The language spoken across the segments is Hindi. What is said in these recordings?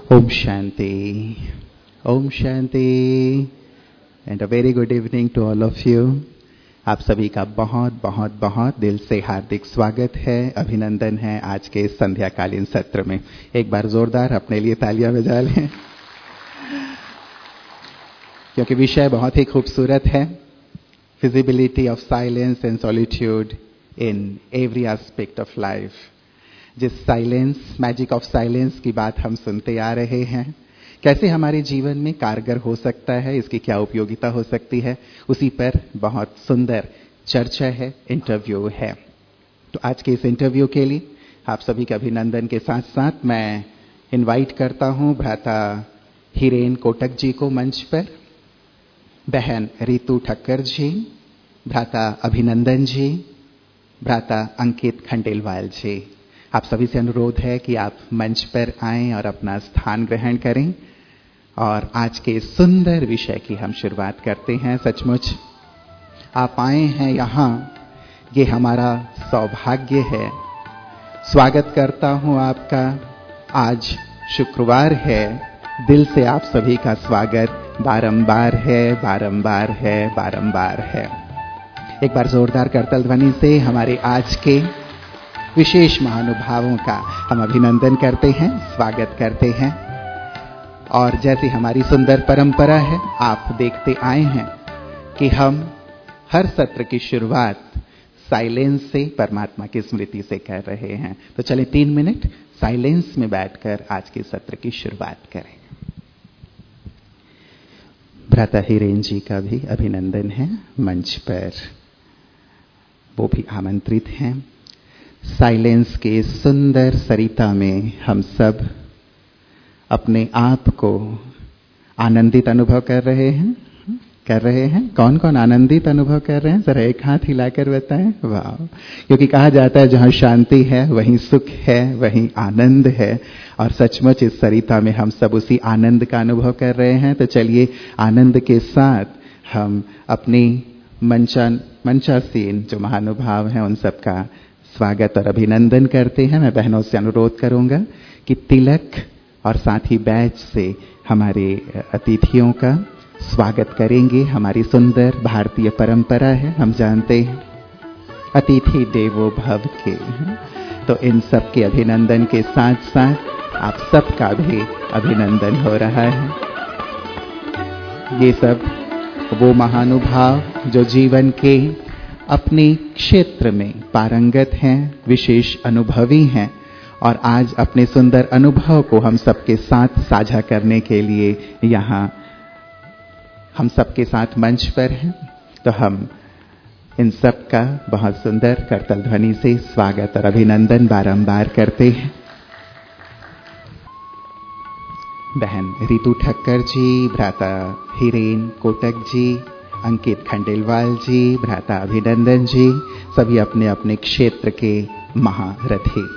Om Shanti. Om Shanti. And a very good evening to all of you. आप सभी का बहुत बहुत बहुत दिल से हार्दिक स्वागत है, अभिनंदन है आज के संध्याकालीन सत्र में। एक बार जोरदार अपने लिए तालियां बजा लें, क्योंकि विषय बहुत ही खूबसूरत है। Feasibility of silence and solitude in every aspect of life. जिस साइलेंस, मैजिक ऑफ साइलेंस की बात हम सुनते आ रहे हैं, कैसे हमारे जीवन में कारगर हो सकता है, इसकी क्या उपयोगिता हो सकती है, उसी पर बहुत सुंदर चर्चा है, इंटरव्यू है। तो आज के इस इंटरव्यू के लिए आप सभी के अभिनंदन के साथ साथ मैं इनवाइट करता हूं भ्राता हिरेन कोटक जी को मंच पर, बहन रितु ठक्कर जी, भ्राता अभिनंदन जी, भ्राता अंकित खंडेलवाल जी। आप सभी से अनुरोध है कि आप मंच पर आएं और अपना स्थान ग्रहण करें। और आज के सुंदर विषय की हम शुरुआत करते हैं। सचमुच आप आए हैं यहाँ, ये हमारा सौभाग्य है। स्वागत करता हूँ आपका। आज शुक्रवार है, दिल से आप सभी का स्वागत बारंबार है, बारंबार है, बारंबार है। एक बार जोरदार करतल ध्वनि से हमारे आज के विशेष महानुभावों का हम अभिनंदन करते हैं, स्वागत करते हैं। और जैसी हमारी सुंदर परंपरा है, आप देखते आए हैं कि हम हर सत्र की शुरुआत साइलेंस से, परमात्मा की स्मृति से कर रहे हैं। तो चलें 3 मिनट साइलेंस में बैठकर आज के सत्र की शुरुआत करें। भ्राता हिरेन जी का भी अभिनंदन है, मंच पर वो भी आमंत्रित हैं। साइलेंस के सुंदर सरिता में हम सब अपने आप को आनंदित अनुभव कर रहे हैं। कौन कौन आनंदित अनुभव कर रहे हैं, जरा एक हाथ हिलाकर बताएं। वाह! क्योंकि कहा जाता है जहां शांति है वहीं सुख है, वहीं आनंद है। और सचमुच इस सरिता में हम सब उसी आनंद का अनुभव कर रहे हैं। तो चलिए आनंद के साथ हम अपनी मंचासीन जो महानुभाव हैं उन सबका स्वागत और अभिनंदन करते हैं। मैं बहनों से अनुरोध करूंगा कि तिलक और साथ ही बैच से हमारे अतिथियों का स्वागत करेंगे। हमारी सुंदर भारतीय परंपरा है, हम जानते हैं अतिथि देवो भव के। तो इन सब के अभिनंदन के साथ साथ आप सबका भी अभिनंदन हो रहा है। ये सब वो महानुभाव जो जीवन के अपने क्षेत्र में पारंगत हैं, विशेष अनुभवी हैं, और आज अपने सुंदर अनुभव को हम सबके साथ साझा करने के लिए यहाँ हम सबके साथ मंच पर हैं। तो हम इन सब का बहुत सुंदर करतल ध्वनि से स्वागत और अभिनंदन बारंबार करते हैं। बहन रितु ठक्कर जी, भ्राता हिरेन कोटक जी, अंकित खंडेलवाल जी, भ्राता अभिनंदन जी, सभी अपने अपने क्षेत्र के महारथी।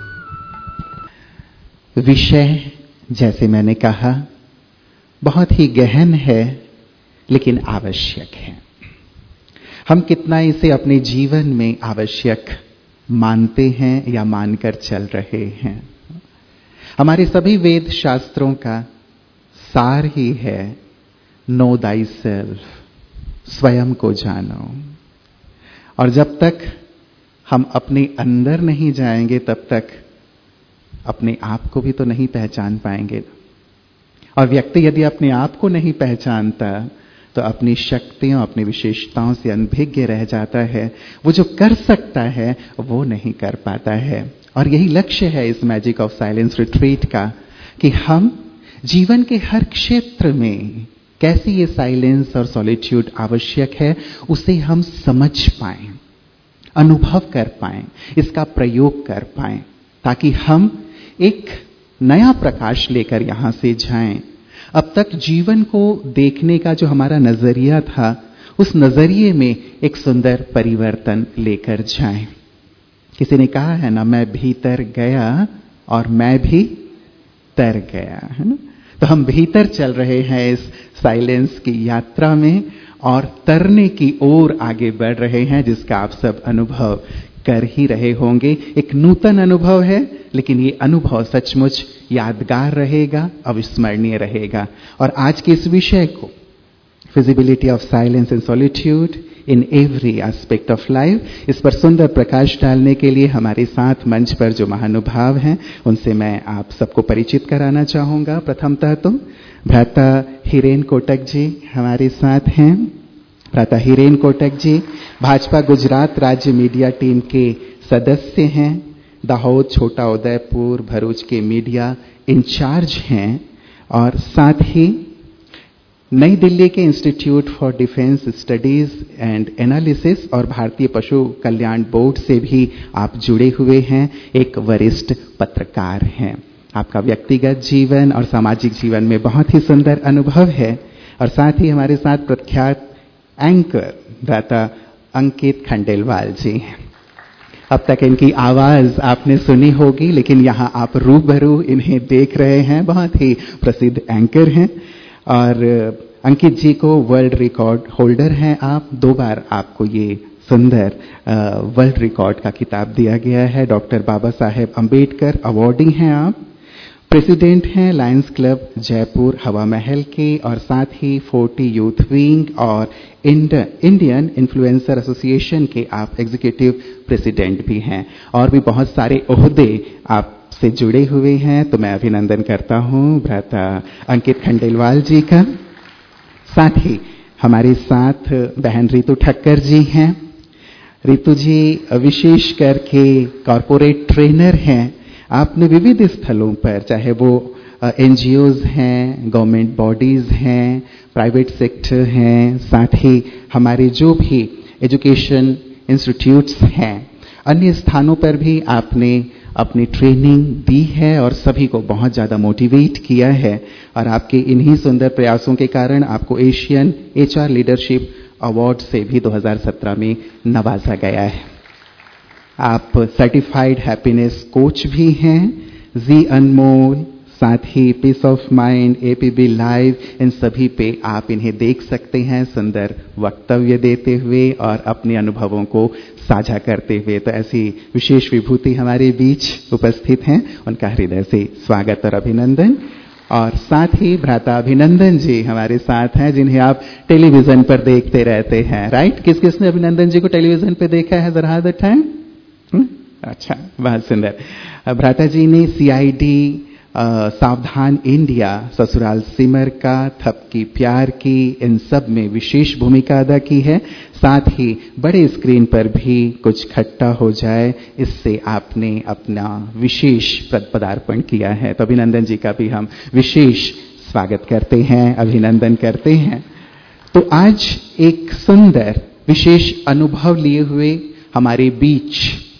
विषय जैसे मैंने कहा बहुत ही गहन है, लेकिन आवश्यक है। हम कितना इसे अपने जीवन में आवश्यक मानते हैं या मानकर चल रहे हैं। हमारे सभी वेद शास्त्रों का सार ही है नो दाई सेल्फ, स्वयं को जानो। और जब तक हम अपने अंदर नहीं जाएंगे तब तक अपने आप को भी तो नहीं पहचान पाएंगे। और व्यक्ति यदि अपने आप को नहीं पहचानता तो अपनी शक्तियों, अपनी विशेषताओं से अनभिज्ञ रह जाता है। वो जो कर सकता है वो नहीं कर पाता है। और यही लक्ष्य है इस मैजिक ऑफ साइलेंस रिट्रीट का, कि हम जीवन के हर क्षेत्र में कैसी ये साइलेंस और सॉलिट्यूड आवश्यक है उसे हम समझ पाएं, अनुभव कर पाएं, इसका प्रयोग कर पाएं, ताकि हम एक नया प्रकाश लेकर यहां से जाएं। अब तक जीवन को देखने का जो हमारा नजरिया था, उस नजरिए में एक सुंदर परिवर्तन लेकर जाएं। किसी ने कहा है ना, मैं भीतर गया और मैं भी तर गया, है ना। तो हम भीतर चल रहे हैं इस साइलेंस की यात्रा में और तरने की ओर आगे बढ़ रहे हैं, जिसका आप सब अनुभव कर ही रहे होंगे। एक नूतन अनुभव है, लेकिन ये अनुभव सचमुच यादगार रहेगा, अविस्मरणीय रहेगा। और आज के इस विषय को, feasibility of silence and solitude in every aspect of life, इस पर सुंदर प्रकाश डालने के लिए हमारे साथ मंच पर जो महानुभाव हैं, उनसे मैं आप सबको परिचित कराना चाहूंगा। प्रथमतः तो भ्राता हिरेन कोटक जी हमारे साथ हैं। भ्राता हिरेन कोटक जी भाजपा गुजरात राज्य मीडिया टीम के सदस्य हैं। दाहोद, छोटा उदयपुर, भरूच के मीडिया इंचार्ज हैं और साथ ही नई दिल्ली के institute for defence studies and analysis और भारतीय पशु कल्याण बोर्ड से भी आप जुड़े हुए हैं। एक वरिष्ठ पत्रकार हैं। आपका व्यक्तिगत जीवन और सामाजिक जीवन में बहुत ही सुंदर अनुभव है। और साथ ही हमारे साथ प्रख्यात एंकर भ्राता अंकित खंडेलवाल जी हैं। अब तक इनकी आवाज आपने सुनी होगी, लेकिन यहाँ आप रूबरू इन्हें देख रहे हैं। बहुत ही प्रसिद्ध एंकर हैं और अंकित जी को वर्ल्ड रिकॉर्ड होल्डर हैं आप। 2 बार आपको ये सुंदर वर्ल्ड रिकॉर्ड का खिताब दिया गया है। डॉक्टर बाबा साहेब अंबेडकर अवॉर्डी हैं आप। प्रेसिडेंट हैं लायंस क्लब जयपुर हवा महल के और साथ ही 40 यूथ विंग और इंडियन इन्फ्लुएंसर एसोसिएशन के आप एग्जीक्यूटिव प्रेसिडेंट भी हैं। और भी बहुत सारे ओहदे आपसे जुड़े हुए हैं। तो मैं अभिनंदन करता हूं भ्राता अंकित खंडेलवाल जी का। साथ ही हमारे साथ बहन रितु ठक्कर जी हैं। रितु जी विशेष करके कॉरपोरेट ट्रेनर हैं। आपने विविध स्थलों पर, चाहे वो एनजीओज हैं, गवर्नमेंट बॉडीज हैं, प्राइवेट सेक्टर हैं, साथ ही हमारे जो भी एजुकेशन इंस्टीट्यूट्स हैं, अन्य स्थानों पर भी आपने अपनी ट्रेनिंग दी है और सभी को बहुत ज़्यादा मोटिवेट किया है। और आपके इन्हीं सुंदर प्रयासों के कारण आपको एशियन एचआर लीडरशिप अवार्ड से भी 2017 में नवाजा गया है। आप सर्टिफाइड हैप्पीनेस कोच भी हैं। जी अनमोल, साथ ही peace of mind, ABP live, इन सभी पे आप इन्हें देख सकते हैं सुंदर वक्तव्य देते हुए और अपने अनुभवों को साझा करते हुए। तो ऐसी विशेष विभूति हमारे बीच उपस्थित हैं, उनका हृदय से स्वागत और अभिनंदन। और साथ ही भ्राता अभिनंदन जी हमारे साथ हैं, जिन्हें आप टेलीविजन पर देखते रहते हैं, राइट? किस किसने अभिनंदन जी को टेलीविजन पर देखा है? जरा हाथ उठाएं। अच्छा, बहुत सुंदर। भ्राता जी ने सीआईडी, सावधान इंडिया, ससुराल सिमर का, थपकी प्यार की, इन सब में विशेष भूमिका अदा की है। साथ ही बड़े स्क्रीन पर भी कुछ खट्टा हो जाए, इससे आपने अपना विशेष पदार्पण किया है। तो अभिनंदन जी का भी हम विशेष स्वागत करते हैं, अभिनंदन करते हैं। तो आज एक सुंदर विशेष अनुभव लिए हुए हमारे बीच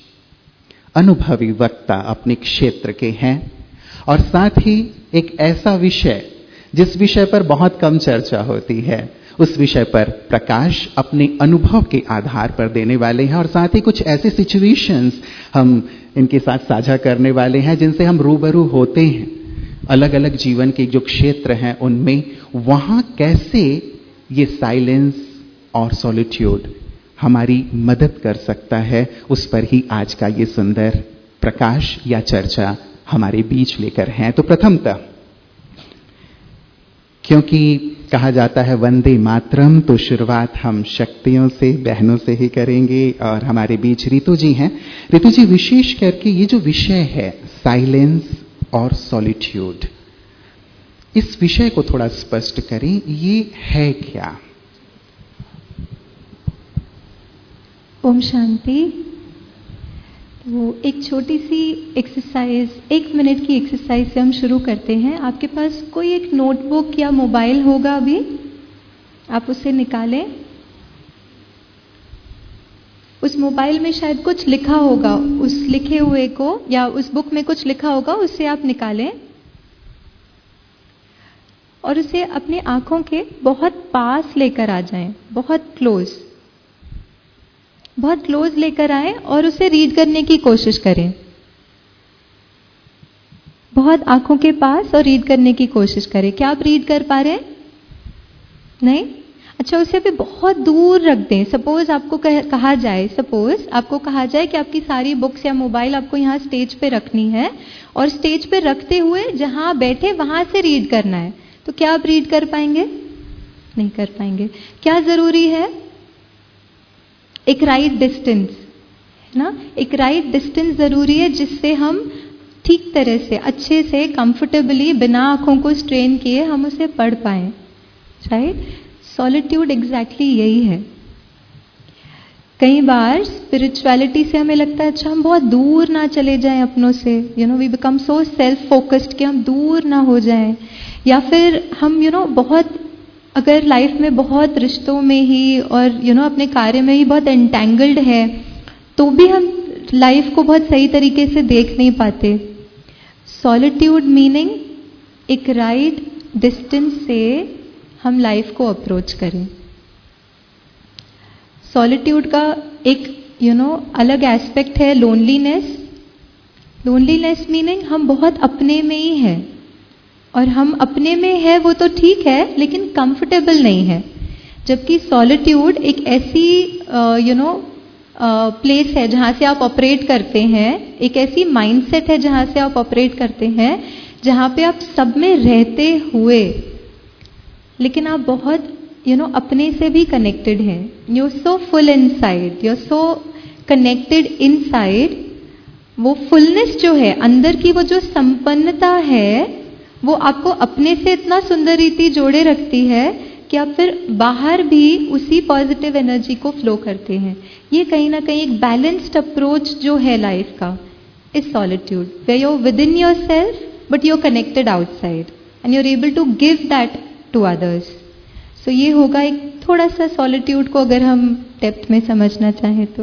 अनुभवी वक्ता अपने क्षेत्र के हैं और साथ ही एक ऐसा विषय जिस विषय पर बहुत कम चर्चा होती है, उस विषय पर प्रकाश अपने अनुभव के आधार पर देने वाले हैं। और साथ ही कुछ ऐसे सिचुएशंस हम इनके साथ साझा करने वाले हैं जिनसे हम रूबरू होते हैं अलग अलग जीवन के जो क्षेत्र हैं उनमें। वहां कैसे ये साइलेंस और सॉलिट्यूड हमारी मदद कर सकता है, उस पर ही आज का ये सुंदर प्रकाश या चर्चा हमारे बीच लेकर हैं। तो प्रथमतः, क्योंकि कहा जाता है वंदे मातरम, तो शुरुआत हम शक्तियों से, बहनों से ही करेंगे। और हमारे बीच रितु जी हैं। रितु जी, विशेष करके ये जो विषय है साइलेंस और सॉलिट्यूड, इस विषय को थोड़ा स्पष्ट करें, ये है क्या? ओम शांति। वो एक छोटी सी एक्सरसाइज, 1 मिनट की एक्सरसाइज से हम शुरू करते हैं। आपके पास कोई एक नोटबुक या मोबाइल होगा अभी, आप उसे निकालें। उस मोबाइल में शायद कुछ लिखा होगा, उस लिखे हुए को, या उस बुक में कुछ लिखा होगा, उससे आप निकालें और उसे अपनी आंखों के बहुत पास लेकर आ जाएं, बहुत क्लोज लेकर आएं और उसे रीड करने की कोशिश करें। बहुत आंखों के पास और रीड करने की कोशिश करें। क्या आप रीड कर पा रहे हैं? नहीं? अच्छा, उसे अभी बहुत दूर रख दें। सपोज आपको कहा जाए कि आपकी सारी बुक्स या मोबाइल आपको यहाँ स्टेज पे रखनी है और स्टेज पे रखते हुए जहाँ बैठे वहां से रीड करना है, तो क्या आप रीड कर पाएंगे? नहीं कर पाएंगे। क्या जरूरी है? एक राइट डिस्टेंस, है ना? एक राइट डिस्टेंस जरूरी है जिससे हम ठीक तरह से, अच्छे से, कंफर्टेबली, बिना आंखों को स्ट्रेन किए हम उसे पढ़ पाए। राइट? सॉलिट्यूड एग्जैक्टली यही है। कई बार स्पिरिचुअलिटी से हमें लगता है अच्छा हम बहुत दूर ना चले जाएं अपनों से, we become so self focused कि हम दूर ना हो जाएं, या फिर हम बहुत, अगर लाइफ में बहुत रिश्तों में ही और अपने कार्य में ही बहुत एंटेंगल्ड है तो भी हम लाइफ को बहुत सही तरीके से देख नहीं पाते। सॉलिट्यूड मीनिंग एक राइट डिस्टेंस से हम लाइफ को अप्रोच करें। सॉलिट्यूड का एक अलग एस्पेक्ट है लोनलीनेस। लोनलीनेस मीनिंग हम बहुत अपने में ही हैं, और हम अपने में है वो तो ठीक है लेकिन कंफर्टेबल नहीं है। जबकि सॉलिट्यूड एक ऐसी प्लेस है जहां से आप ऑपरेट करते हैं, एक ऐसी माइंडसेट है जहां से आप ऑपरेट करते हैं जहां पे आप सब में रहते हुए लेकिन आप बहुत अपने से भी कनेक्टेड हैं। You are so full inside, you are so connected inside. वो फुलनेस जो है अंदर की, वो जो संपन्नता है, वो आपको अपने से इतना सुंदर रीति जोड़े रखती है कि आप फिर बाहर भी उसी पॉजिटिव एनर्जी को फ्लो करते हैं। ये कहीं ना कहीं एक बैलेंस्ड अप्रोच जो है लाइफ का is solitude, where you are within yourself but you are connected outside and you are able to give that to others. So ये होगा एक थोड़ा सा सॉलिट्यूड को अगर हम डेप्थ में समझना चाहें तो।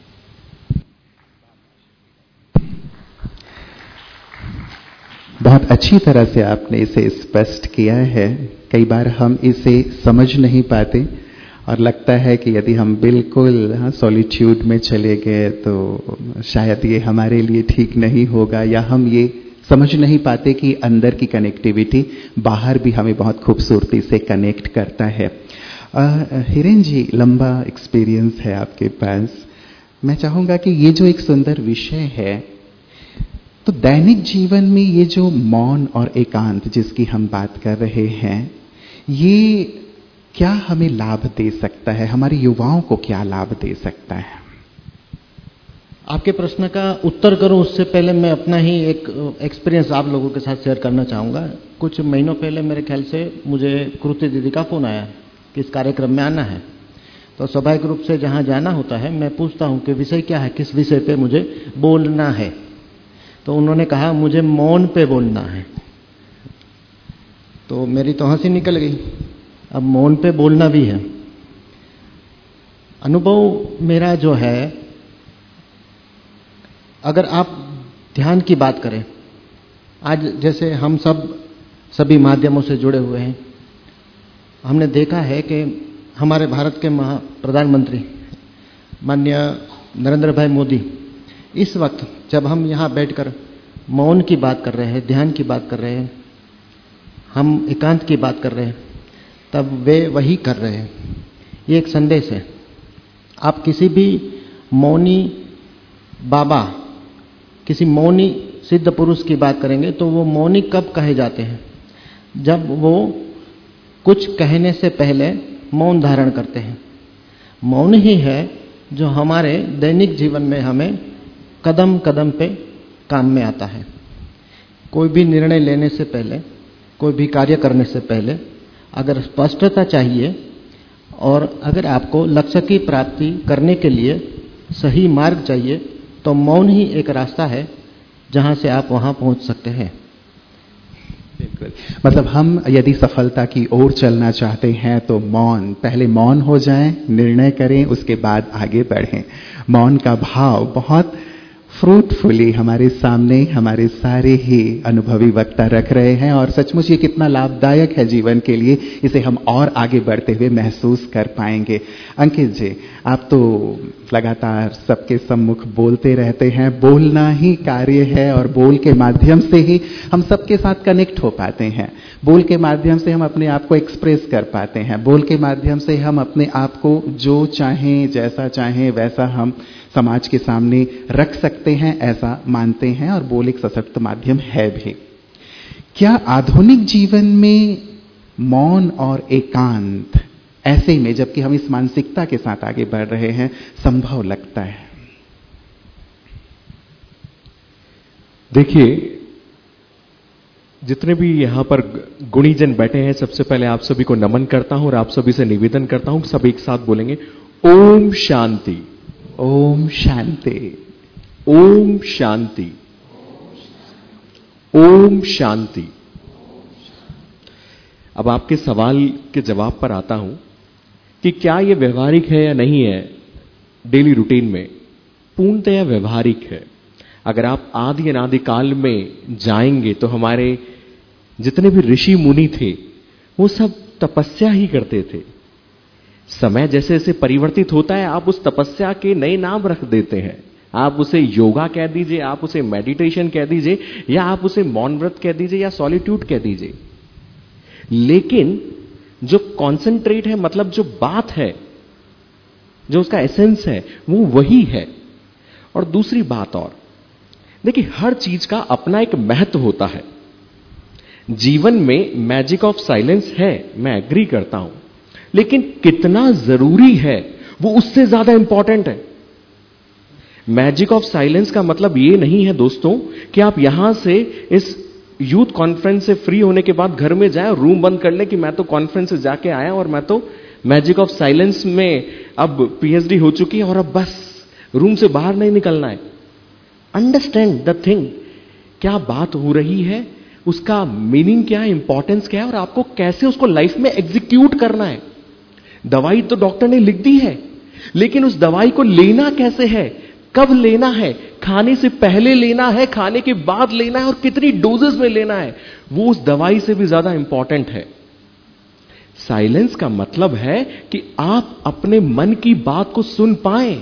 बहुत अच्छी तरह से आपने इसे स्पष्ट किया है। कई बार हम इसे समझ नहीं पाते और लगता है कि यदि हम बिल्कुल सॉलिट्यूड में चले गए तो शायद ये हमारे लिए ठीक नहीं होगा, या हम ये समझ नहीं पाते कि अंदर की कनेक्टिविटी बाहर भी हमें बहुत खूबसूरती से कनेक्ट करता है। हिरेन जी, लंबा एक्सपीरियंस है आपके पास। मैं चाहूँगा कि ये जो एक सुंदर विषय है, तो दैनिक जीवन में ये जो मौन और एकांत जिसकी हम बात कर रहे हैं, ये क्या हमें लाभ दे सकता है? हमारे युवाओं को क्या लाभ दे सकता है? आपके प्रश्न का उत्तर करूं उससे पहले मैं अपना ही एक एक्सपीरियंस आप लोगों के साथ शेयर करना चाहूँगा। कुछ महीनों पहले मेरे ख्याल से मुझे कृति दीदी का फ़ोन आया कि इस कार्यक्रम में आना है। तो स्वाभाविक रूप से जहाँ जाना होता है मैं पूछता हूँ कि विषय क्या है, किस विषय पे मुझे बोलना है। तो उन्होंने कहा मुझे मौन पे बोलना है। तो मेरी तो हंसी निकल गई। अब मौन पे बोलना भी है। अनुभव मेरा जो है, अगर आप ध्यान की बात करें, आज जैसे हम सभी माध्यमों से जुड़े हुए हैं, हमने देखा है कि हमारे भारत के प्रधानमंत्री माननीय नरेंद्र भाई मोदी इस वक्त जब हम यहाँ बैठकर मौन की बात कर रहे हैं, ध्यान की बात कर रहे हैं, हम एकांत की बात कर रहे हैं, तब वे वही कर रहे हैं। ये एक संदेश है। आप किसी भी मौनी बाबा, किसी मौनी सिद्ध पुरुष की बात करेंगे तो वो मौनी कब कहे जाते हैं? जब वो कुछ कहने से पहले मौन धारण करते हैं। मौन ही है जो हमारे दैनिक जीवन में हमें कदम कदम पे काम में आता है। कोई भी निर्णय लेने से पहले, कोई भी कार्य करने से पहले अगर स्पष्टता चाहिए और अगर आपको लक्ष्य की प्राप्ति करने के लिए सही मार्ग चाहिए तो मौन ही एक रास्ता है जहां से आप वहां पहुंच सकते हैं। बिल्कुल, मतलब हम यदि सफलता की ओर चलना चाहते हैं तो पहले मौन हो जाएं, निर्णय करें, उसके बाद आगे बढ़ें। मौन का भाव बहुत फ्रूटफुली हमारे सामने हमारे सारे ही अनुभवी वक्ता रख रहे हैं, और सचमुच ये कितना लाभदायक है जीवन के लिए, इसे हम और आगे बढ़ते हुए महसूस कर पाएंगे। अंकित जी, आप तो लगातार सबके सम्मुख बोलते रहते हैं। बोलना ही कार्य है और बोल के माध्यम से ही हम सबके साथ कनेक्ट हो पाते हैं। बोल के माध्यम से हम अपने आप को एक्सप्रेस कर पाते हैं। बोल के माध्यम से हम अपने आप को जो चाहें, जैसा चाहें वैसा हम समाज के सामने रख सकते हैं, ऐसा मानते हैं। और बोल एक सशक्त माध्यम है भी। क्या आधुनिक जीवन में मौन और एकांत ऐसे में, जबकि हम इस मानसिकता के साथ आगे बढ़ रहे हैं, संभव लगता है? देखिए, जितने भी यहां पर गुणीजन बैठे हैं, सबसे पहले आप सभी को नमन करता हूं और आप सभी से निवेदन करता हूं कि सब एक साथ बोलेंगे ओम शांति। ओम शांति। ओम शांति। ओम शांति। अब आपके सवाल के जवाब पर आता हूं कि क्या यह व्यवहारिक है या नहीं है डेली रूटीन में। पूर्णतया व्यवहारिक है। अगर आप आदि अनादि काल में जाएंगे तो हमारे जितने भी ऋषि मुनि थे वो सब तपस्या ही करते थे। समय जैसे जैसे परिवर्तित होता है, आप उस तपस्या के नए नाम रख देते हैं। आप उसे योगा कह दीजिए, आप उसे मेडिटेशन कह दीजिए, या आप उसे मौन व्रत कह दीजिए, या सॉलिट्यूड कह दीजिए। लेकिन जो कॉन्सेंट्रेट है, मतलब जो बात है, जो उसका एसेंस है, वो वही है। और दूसरी बात और, देखिए, हर चीज का अपना एक महत्व होता है। जीवन में मैजिक ऑफ साइलेंस है, मैं एग्री करता हूं, लेकिन कितना जरूरी है वो उससे ज्यादा इंपॉर्टेंट है। मैजिक ऑफ साइलेंस का मतलब ये नहीं है दोस्तों कि आप यहां से इस यूथ कॉन्फ्रेंस से फ्री होने के बाद घर में जाए और रूम बंद कर ले कि मैं तो कॉन्फ्रेंस से जाके आया और मैं तो मैजिक ऑफ साइलेंस में अब पीएचडी हो चुकी है और अब बस रूम से बाहर नहीं निकलना है। अंडरस्टैंड द थिंग, क्या बात हो रही है, उसका मीनिंग क्या है, इंपॉर्टेंस क्या है, और आपको कैसे उसको लाइफ में एग्जीक्यूट करना है। दवाई तो डॉक्टर ने लिख दी है, लेकिन उस दवाई को लेना कैसे है, कब लेना है, खाने से पहले लेना है, खाने के बाद लेना है, और कितनी डोजेस में लेना है, वो उस दवाई से भी ज्यादा इंपॉर्टेंट है। साइलेंस का मतलब है कि आप अपने मन की बात को सुन पाएं।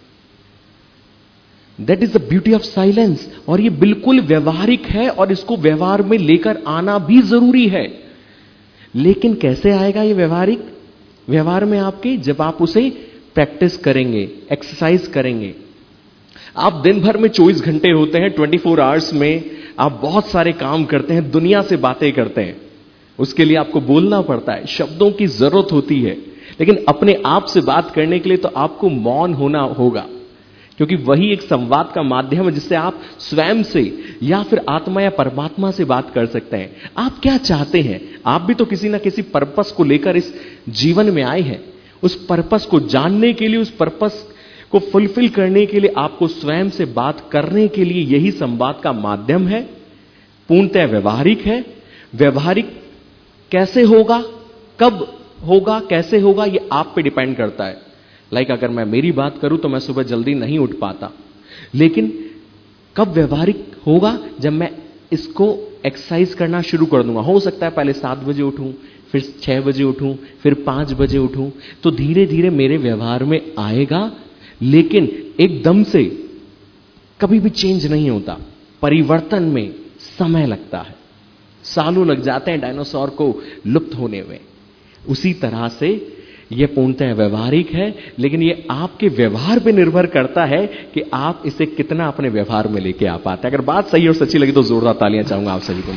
That is the beauty of silence. और ये बिल्कुल व्यवहारिक है और इसको व्यवहार में लेकर आना भी जरूरी है। लेकिन कैसे आएगा ये व्यवहारिक? व्यवहार में आपके, जब आप उसे प्रैक्टिस करेंगे, एक्सरसाइज करेंगे। आप दिन भर में 24 घंटे होते हैं, 24 आवर्स में आप बहुत सारे काम करते हैं, दुनिया से बातें करते हैं। उसके लिए आपको बोलना पड़ता है, शब्दों की जरूरत होती है। लेकिन अपने आप से बात करने के लिए तो आपको मौन होना होगा, क्योंकि वही एक संवाद का माध्यम है जिससे आप स्वयं से या फिर आत्मा या परमात्मा से बात कर सकते हैं। आप क्या चाहते हैं? आप भी तो किसी ना किसी पर्पस को लेकर इस जीवन में आए हैं। उस पर्पस को जानने के लिए, उस पर्पस को फुलफिल करने के लिए आपको स्वयं से बात करने के लिए यही संवाद का माध्यम है। पूर्णतः व्यवहारिक है। व्यवहारिक कैसे होगा, कब होगा, कैसे होगा, यह आप पे डिपेंड करता है। अगर मैं मेरी बात करूं तो मैं सुबह जल्दी नहीं उठ पाता, लेकिन कब व्यवहारिक होगा? जब मैं इसको एक्सरसाइज करना शुरू कर दूंगा। हो सकता है पहले 7 बजे उठूं, फिर 6 बजे उठूं, फिर 5 बजे उठूं, तो धीरे धीरे मेरे व्यवहार में आएगा। लेकिन एकदम से कभी भी चेंज नहीं होता। परिवर्तन में समय लगता है, सालों लग जाते हैं डायनासोर को लुप्त होने में। उसी तरह से यह पूर्णतः व्यवहारिक है, लेकिन यह आपके व्यवहार पर निर्भर करता है कि आप इसे कितना अपने व्यवहार में लेके आ पाते हैं। अगर बात सही और सच्ची लगी तो जोरदार तालियां चाहूंगा आप सभी को।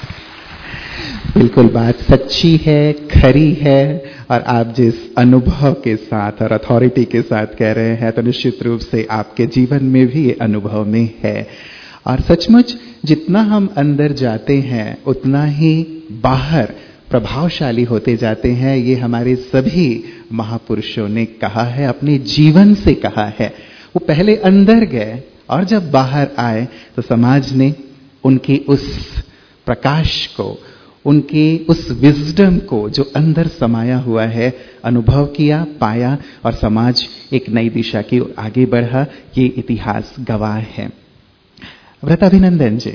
बिल्कुल बात सच्ची है, खरी है, और आप जिस अनुभव के साथ और अथॉरिटी के साथ कह रहे हैं तो निश्चित रूप से आपके जीवन में भी ये अनुभव में है। और सचमुच जितना हम अंदर जाते हैं उतना ही बाहर प्रभावशाली होते जाते हैं। ये हमारे सभी महापुरुषों ने कहा है, अपने जीवन से कहा है। वो पहले अंदर गए और जब बाहर आए तो समाज ने उनकी उस प्रकाश को, उनकी उस विजडम को जो अंदर समाया हुआ है, अनुभव किया, पाया, और समाज एक नई दिशा की ओर आगे बढ़ा। ये इतिहास गवाह है। व्रताभिनंदन जी,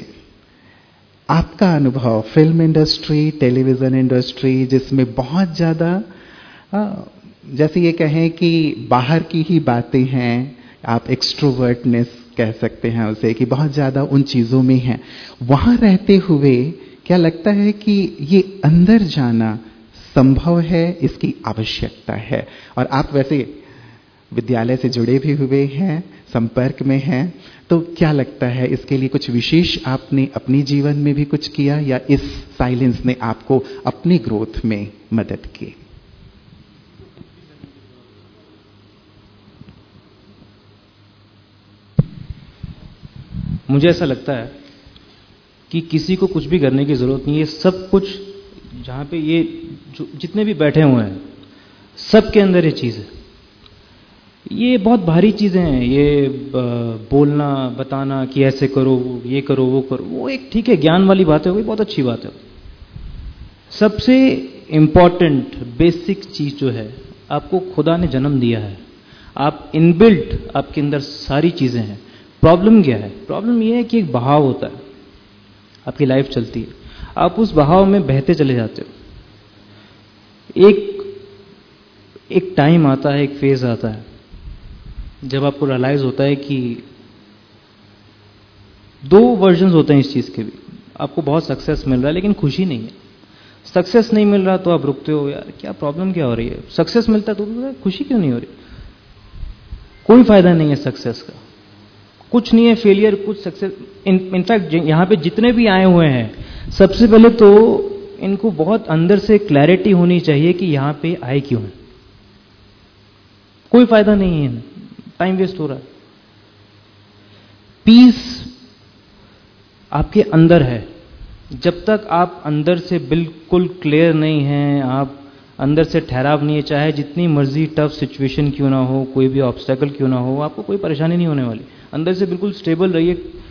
आपका अनुभव फिल्म इंडस्ट्री, टेलीविजन इंडस्ट्री, जिसमें बहुत ज्यादा जैसे ये कहें कि बाहर की ही बातें हैं, आप एक्सट्रोवर्टनेस कह सकते हैं उसे, कि बहुत ज़्यादा उन चीज़ों में हैं, वहाँ रहते हुए क्या लगता है कि ये अंदर जाना संभव है, इसकी आवश्यकता है? और आप वैसे विद्यालय से जुड़े भी हुए हैं, संपर्क में हैं, तो क्या लगता है इसके लिए कुछ विशेष आपने अपने जीवन में भी कुछ किया, या इस साइलेंस ने आपको अपने ग्रोथ में मदद की? मुझे ऐसा लगता है कि किसी को कुछ भी करने की ज़रूरत नहीं है। सब कुछ जहाँ पे ये जितने भी बैठे हुए हैं, सबके अंदर ये चीज़ है। ये बहुत भारी चीज़ें हैं, ये बोलना, बताना कि ऐसे करो, ये करो, वो करो, वो एक ठीक है, ज्ञान वाली बात है, वो बहुत अच्छी बात है। सबसे इम्पॉर्टेंट बेसिक चीज़ जो है, आपको खुदा ने जन्म दिया है, आप इनबिल्ट आपके अंदर सारी चीज़ें हैं। प्रॉब्लम क्या है? प्रॉब्लम ये है कि एक बहाव होता है, आपकी लाइफ चलती है, आप उस बहाव में बहते चले जाते हो। एक टाइम आता है, एक फेज आता है, जब आपको रियलाइज होता है कि दो वर्जन्स होते हैं इस चीज़ के भी। आपको बहुत सक्सेस मिल रहा है लेकिन खुशी नहीं है। सक्सेस नहीं मिल रहा तो आप रुकते हो, यार क्या प्रॉब्लम क्या हो रही है? सक्सेस मिलता है तो खुशी क्यों नहीं हो रही? कोई फायदा नहीं है सक्सेस का, कुछ नहीं है फेलियर, कुछ सक्सेस। इनफैक्ट यहां पे जितने भी आए हुए हैं, सबसे पहले तो इनको बहुत अंदर से क्लैरिटी होनी चाहिए कि यहां पे आए क्यों हैं। कोई फायदा नहीं है, टाइम वेस्ट हो रहा है। पीस आपके अंदर है। जब तक आप अंदर से बिल्कुल क्लियर नहीं हैं, आप अंदर से ठहराव नहीं है, चाहे जितनी मर्जी टफ सिचुएशन क्यों ना हो, कोई भी ऑब्स्टेकल क्यों ना हो, आपको कोई परेशानी नहीं होने वाली। अंदर से बिल्कुल स्टेबल रहिए,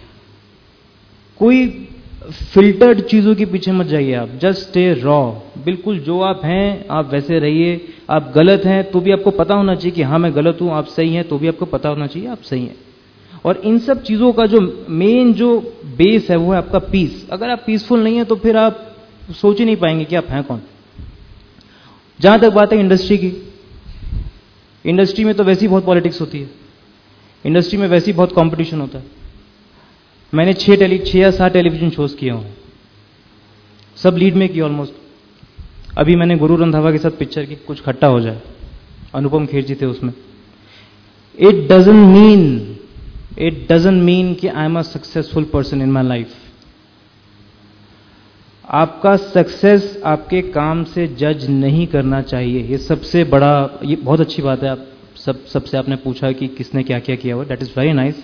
कोई फिल्टर्ड चीजों के पीछे मत जाइए, आप जस्ट स्टे रॉ, बिल्कुल जो आप हैं आप वैसे रहिए। आप गलत हैं तो भी आपको पता होना चाहिए कि हाँ मैं गलत हूं, आप सही हैं तो भी आपको पता होना चाहिए आप सही हैं। और इन सब चीजों का जो मेन जो बेस है वो है आपका पीस। अगर आप पीसफुल नहीं है तो फिर आप सोच ही नहीं पाएंगे कि आप हैं कौन। जहां तक बात है इंडस्ट्री की, इंडस्ट्री में तो वैसी बहुत पॉलिटिक्स होती है, इंडस्ट्री में वैसी बहुत कंपटीशन होता है। मैंने 6 या 7 टेलीविजन शोज किए हुए हैं, सब लीड में किए ऑलमोस्ट। अभी मैंने गुरु रंधावा के साथ पिक्चर की कुछ खट्टा हो जाए, अनुपम खेर जी थे उसमें। इट डजंट मीन कि I am a successful person in my life. आपका सक्सेस आपके काम से जज नहीं करना चाहिए, ये सबसे बड़ा, ये बहुत अच्छी बात है। आप सबसे आपने पूछा कि किसने क्या क्या किया हुआ, that is very nice.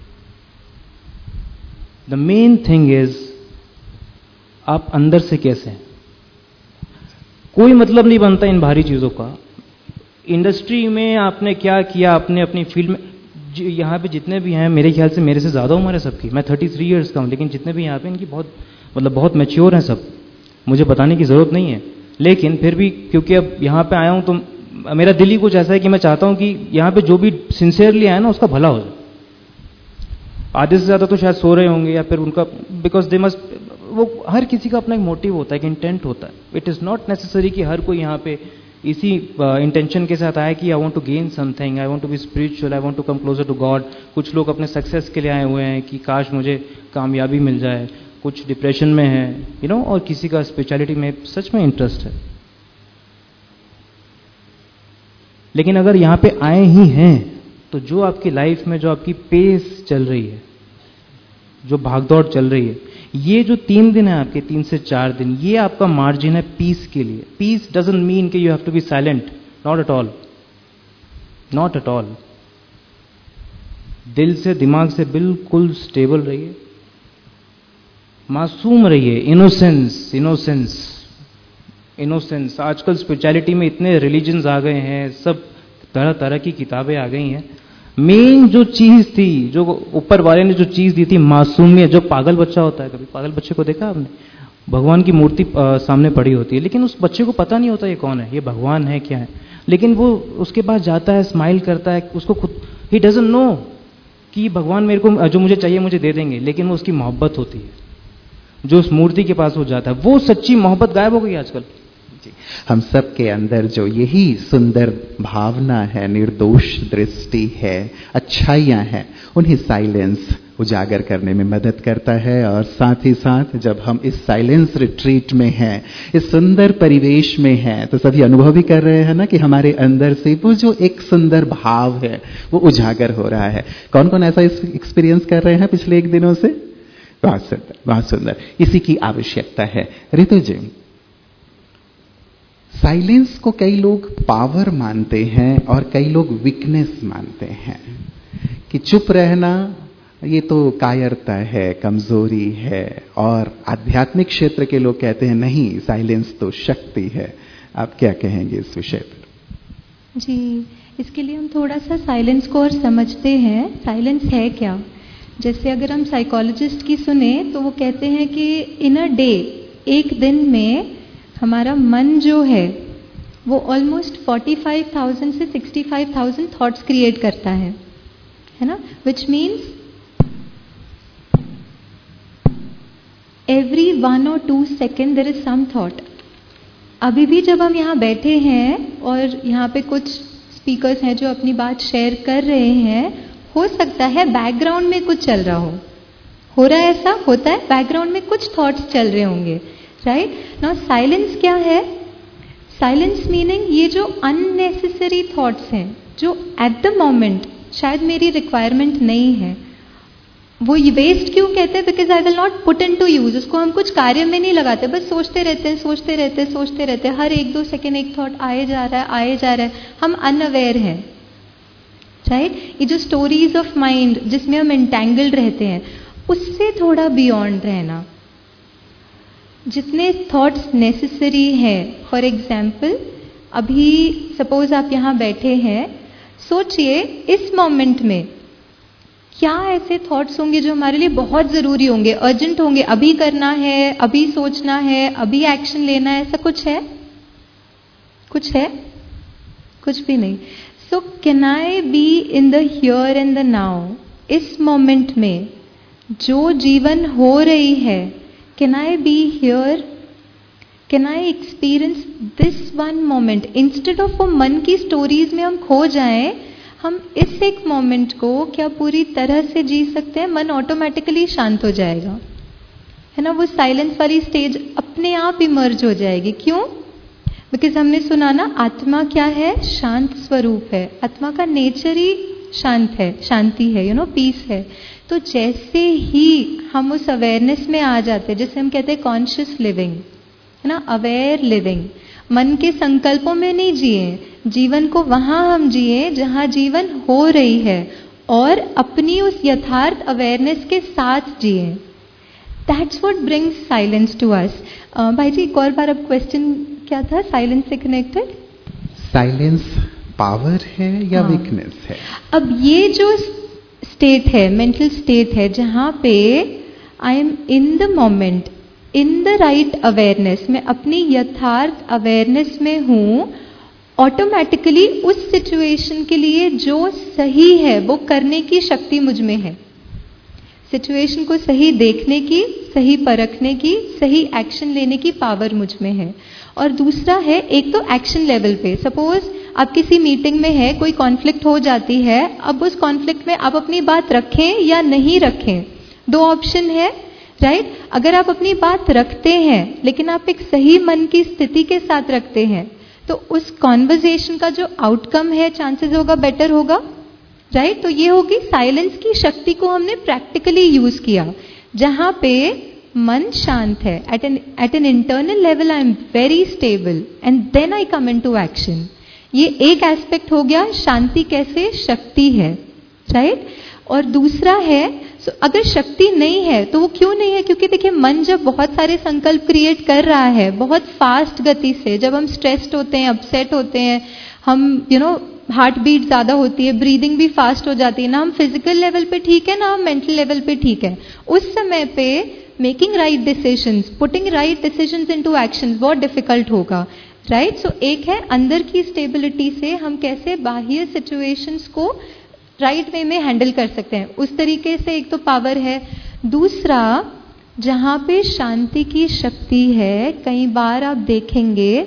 The main thing is आप अंदर से कैसे हैं। कोई मतलब नहीं बनता इन भारी चीजों का। इंडस्ट्री में आपने क्या किया, आपने अपनी फील्ड में, यहाँ पे जितने भी हैं मेरे ख्याल से मेरे से ज्यादा उम्र है सबकी, मैं 33 ईयर्स का हूँ, लेकिन जितने भी यहाँ पे इनकी बहुत मैच्योर हैं सब, मुझे बताने की जरूरत नहीं है। लेकिन फिर भी क्योंकि अब यहाँ पे आया हूँ तो मेरा दिल ही कुछ ऐसा है कि मैं चाहता हूँ कि यहाँ पे जो भी सिंसियरली आया ना उसका भला हो जाए। आधे से ज्यादा तो शायद सो रहे होंगे या फिर उनका, बिकॉज दे मस्ट, वो हर किसी का अपना एक मोटिव होता है, एक इंटेंट होता है। इट इज नॉट नेसेसरी कि हर कोई यहाँ पे इसी इंटेंशन के साथ आया कि I want to gain something, I want to be spiritual, I want to come closer to God. कुछ लोग अपने सक्सेस के लिए आए हुए हैं कि काश मुझे कामयाबी मिल जाए, कुछ डिप्रेशन में है और किसी का स्पिरिचुअलिटी में सच में इंटरेस्ट है। लेकिन अगर यहाँ पे आए ही हैं तो जो आपकी लाइफ में जो आपकी पेस चल रही है, जो भागदौड़ चल रही है, ये जो 3 दिन है आपके, 3 से 4 दिन, ये आपका मार्जिन है पीस के लिए। पीस डजंट मीन कि you have to be silent, not at all, not at all. दिल से दिमाग से बिल्कुल स्टेबल रहिए, मासूम रहिए, इनोसेंस इनोसेंस इनोसेंस। आजकल स्पिरिचुअलिटी में इतने रिलीजन्स आ गए हैं, सब तरह तरह की किताबें आ गई हैं। मेन जो चीज थी, जो ऊपर वाले ने जो चीज दी थी, मासूमियत। जो पागल बच्चा होता है, कभी पागल बच्चे को देखा आपने? भगवान की मूर्ति सामने पड़ी होती है, लेकिन उस बच्चे को पता नहीं होता ये कौन है, ये भगवान है क्या है, लेकिन वो उसके पास जाता है, स्माइल करता है, उसको खुद ही डजंट नो कि भगवान मेरे को जो मुझे चाहिए मुझे दे देंगे, लेकिन वो उसकी मोहब्बत होती है जो उस मूर्ति के पास हो जाता है। वो सच्ची मोहब्बत गायब हो गई आजकल। जी, हम सब के अंदर जो यही सुंदर भावना है, निर्दोष दृष्टि है, अच्छाइयां हैं, उन्हें साइलेंस उजागर करने में मदद करता है। और साथ ही साथ जब हम इस साइलेंस रिट्रीट में हैं, इस सुंदर परिवेश में हैं, तो सभी अनुभव भी कर रहे हैं ना कि हमारे अंदर से वो जो एक सुंदर भाव है वो उजागर हो रहा है। कौन कौन ऐसा एक्सपीरियंस कर रहे हैं पिछले एक दिनों से? बहुत सुंदर, बहुत सुंदर। इसी की आवश्यकता है। ऋतु जी, साइलेंस को कई लोग पावर मानते हैं और कई लोग वीकनेस मानते हैं कि चुप रहना ये तो कायरता है, कमजोरी है। और आध्यात्मिक क्षेत्र के लोग कहते हैं नहीं, साइलेंस तो शक्ति है। आप क्या कहेंगे इस विषय पर? जी, इसके लिए हम थोड़ा सा साइलेंस को और समझते हैं। साइलेंस है क्या? जैसे अगर हम साइकोलॉजिस्ट की सुने तो वो कहते हैं कि इन अ डे, एक दिन में हमारा मन जो है वो ऑलमोस्ट 45,000 से 65,000 थॉट्स क्रिएट करता है ना? Which means every 1 or 2 second there is some thought. अभी भी जब हम यहाँ बैठे हैं और यहाँ पे कुछ स्पीकर्स हैं जो अपनी बात शेयर कर रहे हैं, हो सकता है बैकग्राउंड में कुछ चल रहा हो रहा है, ऐसा होता है, बैकग्राउंड में कुछ थॉट्स चल रहे होंगे, राइट? नाउ साइलेंस क्या है? साइलेंस मीनिंग ये जो अननेसेसरी थॉट्स हैं, जो एट द मोमेंट शायद मेरी रिक्वायरमेंट नहीं है, वो ये वेस्ट क्यों कहते हैं? Because I will not put into use. उसको हम कुछ कार्य में नहीं लगाते, बस सोचते रहते हैं। हर 1-2 सेकेंड एक थॉट आए जा रहा है, हम अनअवेयर हैं, राइट? ये जो स्टोरीज ऑफ माइंड जिसमें हम एंटेंगल्ड रहते हैं, उससे थोड़ा बियॉन्ड रहना। जितने थॉट्स नेसेसरी हैं, फॉर एग्जाम्पल अभी सपोज आप यहाँ बैठे हैं, सोचिए इस मोमेंट में क्या ऐसे थॉट्स होंगे जो हमारे लिए बहुत ज़रूरी होंगे, अर्जेंट होंगे, अभी करना है, अभी सोचना है, अभी एक्शन लेना है, ऐसा कुछ है? कुछ भी नहीं। So can I be in the here and the now? इस मोमेंट में जो जीवन हो रही है, can I be here? Can I experience this one moment? Instead of वो मन की स्टोरीज में हम खो जाएं, हम इस एक मोमेंट को क्या पूरी तरह से जी सकते हैं? मन ऑटोमेटिकली शांत हो जाएगा, है ना? वो साइलेंस वाली स्टेज अपने आप इमर्ज हो जाएगी। क्यों? बिकॉज हमने सुना ना, आत्मा क्या है? शांत स्वरूप है। आत्मा का नेचर ही शांत है, शांति है, पीस है। तो जैसे ही हम उस अवेयरनेस में आ जाते हैं, जैसे हम कहते हैं कॉन्शियस लिविंग, है ना, अवेयर लिविंग, मन के संकल्पों में नहीं जिए, जीवन को वहां हम जिए जहां जीवन हो रही है, और अपनी उस यथार्थ अवेयरनेस के साथ जिए। That's what brings silence to us. भाई जी, एक और बार अब क्वेश्चन क्या था साइलेंस से कनेक्टेड? साइलेंस पावर है या वीकनेस है? अब ये जो स्टेट है, मेंटल स्टेट है, जहां पे I am in the moment, in the right awareness, मैं अपनी यथार्थ अवेयरनेस में हूं, ऑटोमेटिकली उस सिचुएशन के लिए जो सही है वो करने की शक्ति मुझ में है। सिचुएशन को सही देखने की, सही परखने की, सही एक्शन लेने की पावर मुझ में है। और दूसरा है, एक तो एक्शन लेवल पे, सपोज आप किसी मीटिंग में है, कोई कॉन्फ्लिक्ट हो जाती है, अब उस कॉन्फ्लिक्ट में आप अपनी बात रखें या नहीं रखें, 2 ऑप्शन है, राइट? अगर आप अपनी बात रखते हैं लेकिन आप एक सही मन की स्थिति के साथ रखते हैं, तो उस कॉन्वर्जेशन का जो आउटकम है, चांसेस होगा बेटर होगा, राइट? तो ये होगी साइलेंस की शक्ति को हमने प्रैक्टिकली यूज किया, जहां पे मन शांत है, at an internal level I am very stable and then I come into action. ये एक एस्पेक्ट हो गया, शांति कैसे शक्ति है, राइट? और दूसरा है, अगर शक्ति नहीं है तो वो क्यों नहीं है? क्योंकि देखिए, मन जब बहुत सारे संकल्प क्रिएट कर रहा है बहुत फास्ट गति से, जब हम स्ट्रेस्ड होते हैं, अपसेट होते हैं, हम हार्ट बीट ज्यादा होती है, ब्रीदिंग भी फास्ट हो जाती है, ना हम फिजिकल लेवल पे ठीक है, ना हम मेंटल लेवल पे ठीक है, उस समय पे making right decisions, putting right decisions into action बहुत डिफिकल्ट होगा, राइट? सो एक है अंदर की स्टेबिलिटी से हम कैसे बाह्य सिचुएशंस को राइट वे में हैंडल कर सकते हैं, उस तरीके से एक तो पावर है। दूसरा, जहां पे शांति की शक्ति है, कई बार आप देखेंगे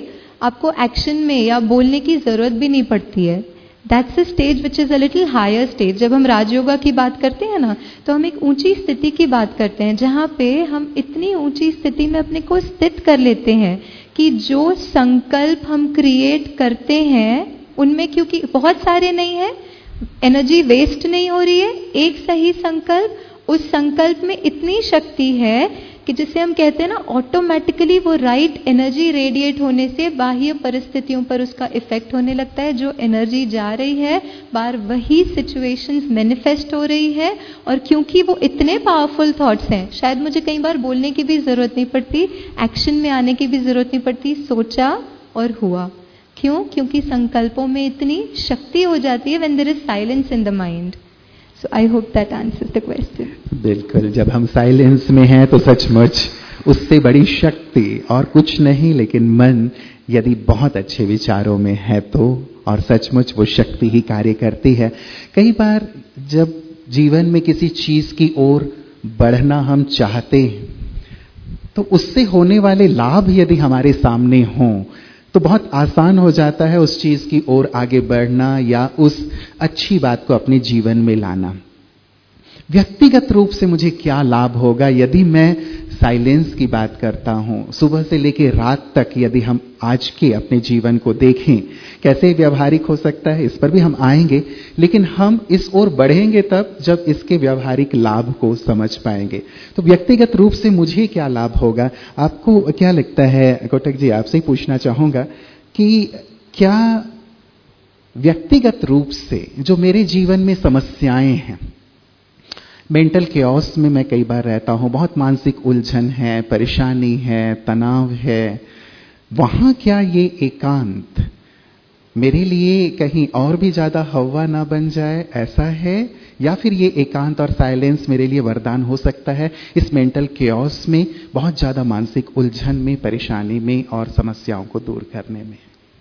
आपको एक्शन में या बोलने की ज़रूरत भी नहीं पड़ती है. That's a stage which is a little higher stage. जब हम राजयोगा की बात करते हैं ना, तो हम एक ऊंची स्थिति की बात करते हैं, जहाँ पे हम इतनी ऊंची स्थिति में अपने को स्थित कर लेते हैं कि जो संकल्प हम क्रिएट करते हैं उनमें, क्योंकि बहुत सारे नहीं है, एनर्जी वेस्ट नहीं हो रही है. एक सही संकल्प, उस संकल्प में इतनी शक्ति है कि जिसे हम कहते हैं ना, ऑटोमेटिकली वो राइट एनर्जी रेडिएट होने से बाह्य परिस्थितियों पर उसका इफेक्ट होने लगता है. जो एनर्जी जा रही है बाहर, वही सिचुएशंस मैनिफेस्ट हो रही है. और क्योंकि वो इतने पावरफुल थॉट्स हैं, शायद मुझे कई बार बोलने की भी जरूरत नहीं पड़ती, एक्शन में आने की भी जरूरत नहीं पड़ती. सोचा और हुआ. क्यों? क्योंकि संकल्पों में इतनी शक्ति हो जाती है when there is silence in the mind. So I hope that answers the question. बिल्कुल, जब हम साइलेंस में हैं तो सचमुच उससे बड़ी शक्ति और कुछ नहीं, लेकिन मन यदि बहुत अच्छे विचारों में है तो, और सचमुच वो शक्ति ही कार्य करती है. कई बार जब जीवन में किसी चीज की ओर बढ़ना हम चाहते हैं, तो उससे होने वाले लाभ यदि हमारे सामने हों तो बहुत आसान हो जाता है उस चीज की ओर आगे बढ़ना या उस अच्छी बात को अपने जीवन में लाना. व्यक्तिगत रूप से मुझे क्या लाभ होगा यदि मैं साइलेंस की बात करता हूं? सुबह से लेकर रात तक यदि हम आज के अपने जीवन को देखें, कैसे व्यवहारिक हो सकता है, इस पर भी हम आएंगे. लेकिन हम इस ओर बढ़ेंगे तब जब इसके व्यवहारिक लाभ को समझ पाएंगे. तो व्यक्तिगत रूप से मुझे क्या लाभ होगा? आपको क्या लगता है? कोटक जी, आपसे ही पूछना चाहूंगा कि क्या व्यक्तिगत रूप से जो मेरे जीवन में समस्याएं हैं, मेंटल केओस में मैं कई बार रहता हूं, बहुत मानसिक उलझन है, परेशानी है, तनाव है, वहां क्या ये एकांत मेरे लिए कहीं और भी ज्यादा हवा ना बन जाए, ऐसा है? या फिर ये एकांत और साइलेंस मेरे लिए वरदान हो सकता है इस मेंटल केओस में, बहुत ज्यादा मानसिक उलझन में, परेशानी में और समस्याओं को दूर करने में?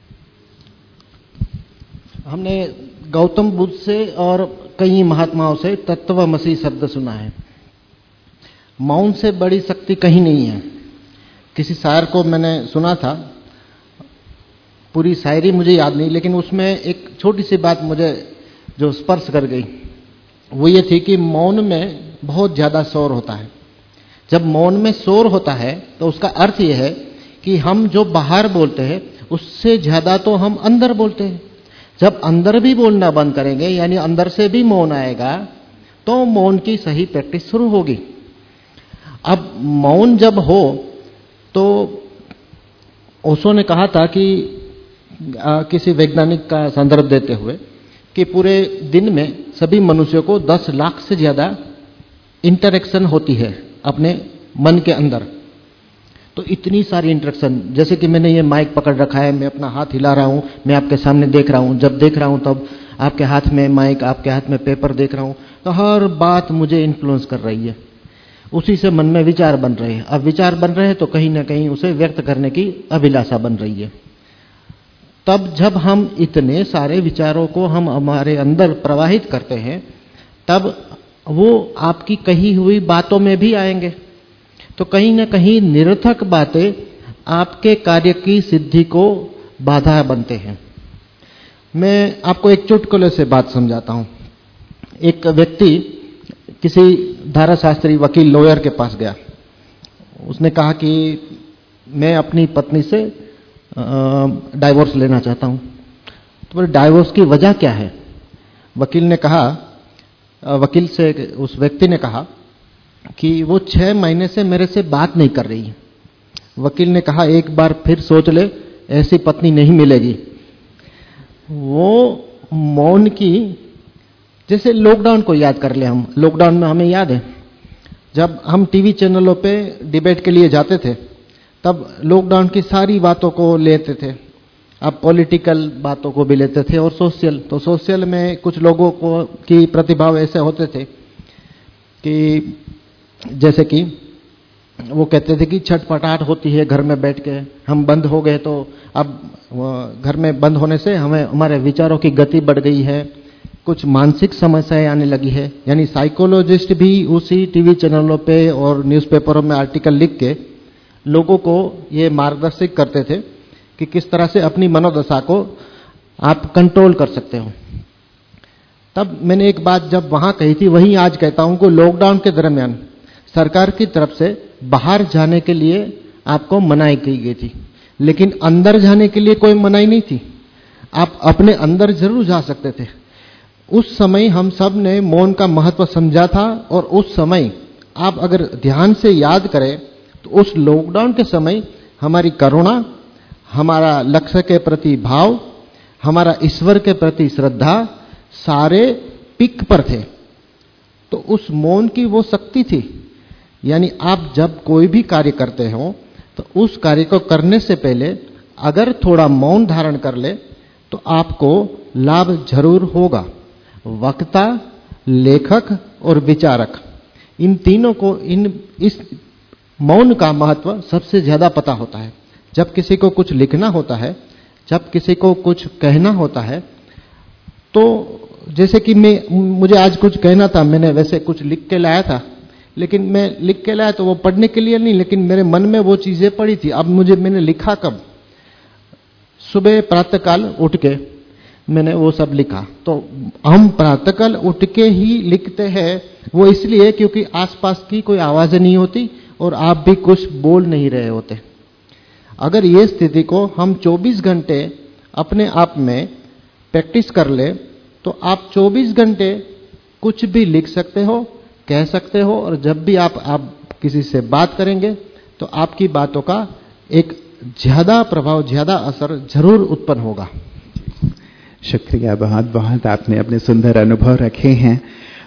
हमने गौतम बुद्ध से और कई महात्माओं से तत्वमसी शब्द सुना है. मौन से बड़ी शक्ति कहीं नहीं है. किसी शायर को मैंने सुना था, पूरी शायरी मुझे याद नहीं, लेकिन उसमें एक छोटी सी बात मुझे जो स्पर्श कर गई, वो ये थी कि मौन में बहुत ज़्यादा शोर होता है. जब मौन में शोर होता है तो उसका अर्थ ये है कि हम जो बाहर बोलते हैं उससे ज़्यादा तो हम अंदर बोलते हैं. जब अंदर भी बोलना बंद करेंगे, यानी अंदर से भी मौन आएगा, तो मौन की सही प्रैक्टिस शुरू होगी. अब मौन जब हो तो ओशो ने कहा था कि किसी वैज्ञानिक का संदर्भ देते हुए कि पूरे दिन में सभी मनुष्यों को 10 लाख से ज़्यादा इंटरेक्शन होती है अपने मन के अंदर. तो इतनी सारी इंटरेक्शन, जैसे कि मैंने ये माइक पकड़ रखा है, मैं अपना हाथ हिला रहा हूँ, मैं आपके सामने देख रहा हूँ, जब देख रहा हूँ तब आपके हाथ में माइक, आपके हाथ में पेपर देख रहा हूँ, तो हर बात मुझे इन्फ्लुएंस कर रही है. उसी से मन में विचार बन रहे हैं. अब विचार बन रहे हैं तो कहीं ना कहीं उसे व्यक्त करने की अभिलाषा बन रही है. तब जब हम इतने सारे विचारों को हम हमारे अंदर प्रवाहित करते हैं, तब वो आपकी कही हुई बातों में भी आएंगे. तो कहीं ना कहीं निरर्थक बातें आपके कार्य की सिद्धि को बाधा बनते हैं. मैं आपको एक चुटकुले से बात समझाता हूं. एक व्यक्ति किसी धाराशास्त्री वकील लॉयर के पास गया. उसने कहा कि मैं अपनी पत्नी से डाइवोर्स लेना चाहता हूं. तो बोले डाइवोर्स की वजह क्या है? वकील से उस व्यक्ति ने कहा कि वो 6 महीने से मेरे से बात नहीं कर रही है. वकील ने कहा एक बार फिर सोच ले, ऐसी पत्नी नहीं मिलेगी. वो मौन की, जैसे लॉकडाउन को याद कर ले हम. लॉकडाउन में हमें याद है जब हम टीवी चैनलों पे डिबेट के लिए जाते थे, तब लॉकडाउन की सारी बातों को लेते थे. अब पॉलिटिकल बातों को भी लेते थे और सोशल. तो सोशल में कुछ लोगों को की प्रतिभाव ऐसे होते थे कि जैसे कि वो कहते थे कि छटपटाहट होती है घर में बैठ के, हम बंद हो गए तो अब घर में बंद होने से हमें हमारे विचारों की गति बढ़ गई है, कुछ मानसिक समस्याएं आने लगी है. यानी साइकोलॉजिस्ट भी उसी टीवी चैनलों पे और न्यूज़पेपरों में आर्टिकल लिख के लोगों को ये मार्गदर्शित करते थे कि किस तरह से अपनी मनोदशा को आप कंट्रोल कर सकते हो। तब मैंने एक बात जब वहां कही थी वहीं आज कहता हूं कि लॉकडाउन के दरमियान सरकार की तरफ से बाहर जाने के लिए आपको मनाही की गई थी, लेकिन अंदर जाने के लिए कोई मनाही नहीं थी। आप अपने अंदर जरूर जा सकते थे। उस समय हम सब ने मौन का महत्व समझा था, और उस समय आप अगर ध्यान से याद करें तो उस लॉकडाउन के समय हमारी करुणा, हमारा लक्ष्य के प्रति भाव, हमारा ईश्वर के प्रति श्रद्धा सारे पिक पर थे। तो उस मौन की वो शक्ति थी। यानी आप जब कोई भी कार्य करते हो तो उस कार्य को करने से पहले अगर थोड़ा मौन धारण कर ले तो आपको लाभ जरूर होगा। वक्ता, लेखक और विचारक, इन तीनों को इस मौन का महत्व सबसे ज्यादा पता होता है। जब किसी को कुछ लिखना होता है, जब किसी को कुछ कहना होता है, तो जैसे कि मुझे आज कुछ कहना था, मैंने वैसे कुछ लिख के लाया था, लेकिन मैं लिख के लाया तो वो पढ़ने के लिए नहीं, लेकिन मेरे मन में वो चीजें पड़ी थी। अब मैंने लिखा कब? सुबह प्रातःकाल उठ के मैंने वो सब लिखा। तो हम प्रातःकाल उठ के ही लिखते हैं, वो इसलिए क्योंकि आसपास की कोई आवाज नहीं होती और आप भी कुछ बोल नहीं रहे होते। अगर ये स्थिति को हम 24 घंटे अपने आप में प्रैक्टिस कर ले तो आप 24 घंटे कुछ भी लिख सकते हो, कह सकते हो, और जब भी आप किसी से बात करेंगे तो आपकी बातों का एक ज्यादा प्रभाव, ज्यादा असर जरूर उत्पन्न होगा। शुक्रिया, बहुत बहुत आपने अपने सुंदर अनुभव रखे हैं।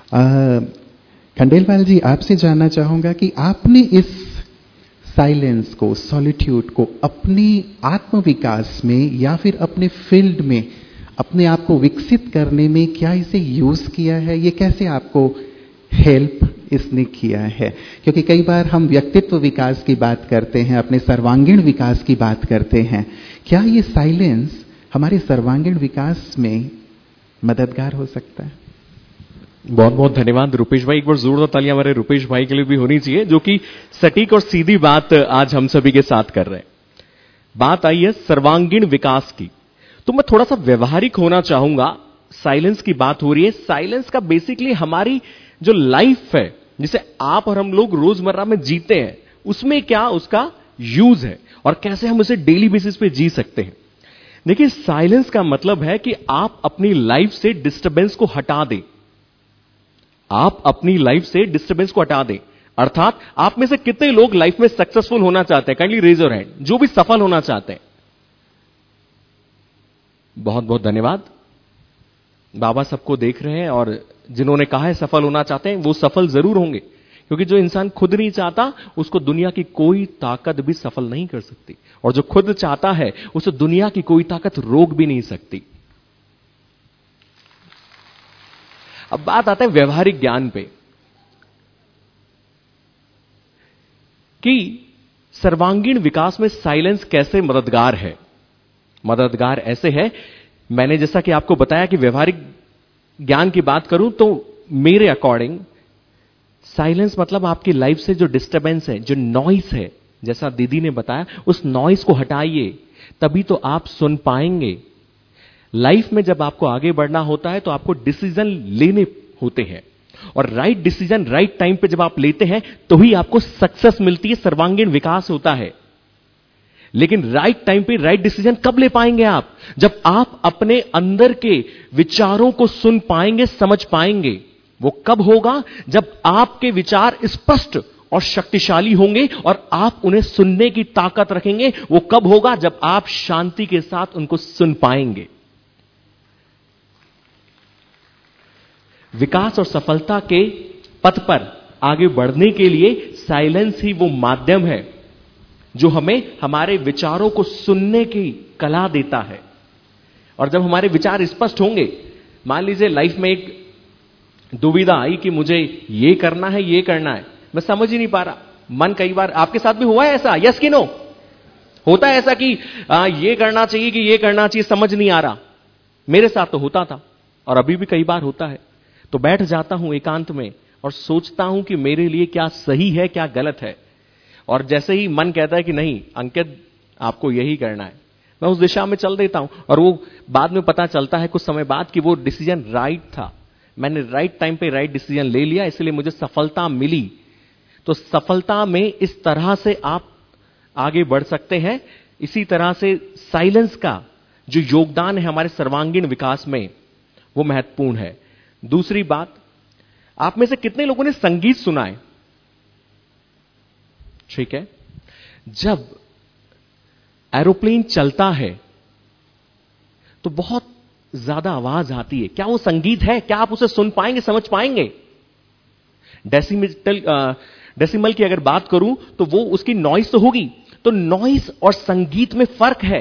खंडेलवाल जी, आपसे जानना चाहूंगा कि आपने इस साइलेंस को, सॉलिट्यूड को अपनी आत्मविकास में या फिर अपने फील्ड में अपने आप को विकसित करने में क्या इसे यूज किया है? ये कैसे आपको हेल्प इसने किया है? क्योंकि कई बार हम व्यक्तित्व विकास की बात करते हैं, अपने सर्वांगीण विकास की बात करते हैं। क्या ये साइलेंस हमारे सर्वांगीण विकास में मददगार हो सकता है? बहुत बहुत धन्यवाद रुपेश भाई। एक बार जोरदार तालियां हमारे रुपेश भाई के लिए भी होनी चाहिए, जो कि सटीक और सीधी बात आज हम सभी के साथ कर रहे हैं। बात आई है सर्वांगीण विकास की, तो मैं थोड़ा सा व्यवहारिक होना चाहूंगा। साइलेंस की बात हो रही है। साइलेंस का बेसिकली हमारी जो लाइफ है, जिसे आप और हम लोग रोजमर्रा में जीते हैं, उसमें क्या उसका यूज है और कैसे हम उसे डेली बेसिस पे जी सकते हैं। देखिए, साइलेंस का मतलब है कि आप अपनी लाइफ से डिस्टर्बेंस को हटा दें। आप अपनी लाइफ से डिस्टर्बेंस को हटा दें। अर्थात आप में से कितने लोग लाइफ में सक्सेसफुल होना चाहते हैं? काइंडली रेज योर हैंड, जो भी सफल होना चाहते हैं। बहुत बहुत धन्यवाद। बाबा सबको देख रहे हैं, और जिन्होंने कहा है सफल होना चाहते हैं वो सफल जरूर होंगे, क्योंकि जो इंसान खुद नहीं चाहता उसको दुनिया की कोई ताकत भी सफल नहीं कर सकती, और जो खुद चाहता है उसे दुनिया की कोई ताकत रोक भी नहीं सकती। अब बात आता है व्यवहारिक ज्ञान पे कि सर्वांगीण विकास में साइलेंस कैसे मददगार है। मददगार ऐसे है, मैंने जैसा कि आपको बताया कि व्यवहारिक ज्ञान की बात करूं तो मेरे अकॉर्डिंग साइलेंस मतलब आपकी लाइफ से जो डिस्टर्बेंस है, जो नॉइस है, जैसा दीदी ने बताया, उस नॉइस को हटाइए, तभी तो आप सुन पाएंगे। लाइफ में जब आपको आगे बढ़ना होता है तो आपको डिसीजन लेने होते हैं, और राइट डिसीजन राइट टाइम पे जब आप लेते हैं तो ही आपको सक्सेस मिलती है, सर्वांगीण विकास होता है। लेकिन राइट टाइम पे राइट डिसीजन कब ले पाएंगे आप? जब आप अपने अंदर के विचारों को सुन पाएंगे, समझ पाएंगे। वो कब होगा? जब आपके विचार स्पष्ट और शक्तिशाली होंगे और आप उन्हें सुनने की ताकत रखेंगे। वो कब होगा? जब आप शांति के साथ उनको सुन पाएंगे। विकास और सफलता के पथ पर आगे बढ़ने के लिए साइलेंस ही वो माध्यम है जो हमें हमारे विचारों को सुनने की कला देता है। और जब हमारे विचार स्पष्ट होंगे, मान लीजिए लाइफ में एक दुविधा आई कि मुझे ये करना है, ये करना है, मैं समझ ही नहीं पा रहा। मन कई बार आपके साथ भी हुआ है ऐसा? यस कि नो? होता है ऐसा कि ये करना चाहिए कि ये करना चाहिए, समझ नहीं आ रहा। मेरे साथ तो होता था और अभी भी कई बार होता है। तो बैठ जाता हूं एकांत में और सोचता हूं कि मेरे लिए क्या सही है, क्या गलत है। और जैसे ही मन कहता है कि नहीं अंकित आपको यही करना है, मैं उस दिशा में चल देता हूं, और वो बाद में पता चलता है कुछ समय बाद कि वो डिसीजन राइट था, मैंने राइट टाइम पे राइट डिसीजन ले लिया, इसलिए मुझे सफलता मिली। तो सफलता में इस तरह से आप आगे बढ़ सकते हैं। इसी तरह से साइलेंस का जो योगदान है हमारे सर्वांगीण विकास में, वो महत्वपूर्ण है। दूसरी बात, आप में से कितने लोगों ने संगीत सुना है? ठीक है, जब एरोप्लेन चलता है तो बहुत ज्यादा आवाज आती है, क्या वो संगीत है? क्या आप उसे सुन पाएंगे, समझ पाएंगे? डेसिमल की अगर बात करूं तो वो उसकी नॉइस तो होगी। तो नॉइस और संगीत में फर्क है,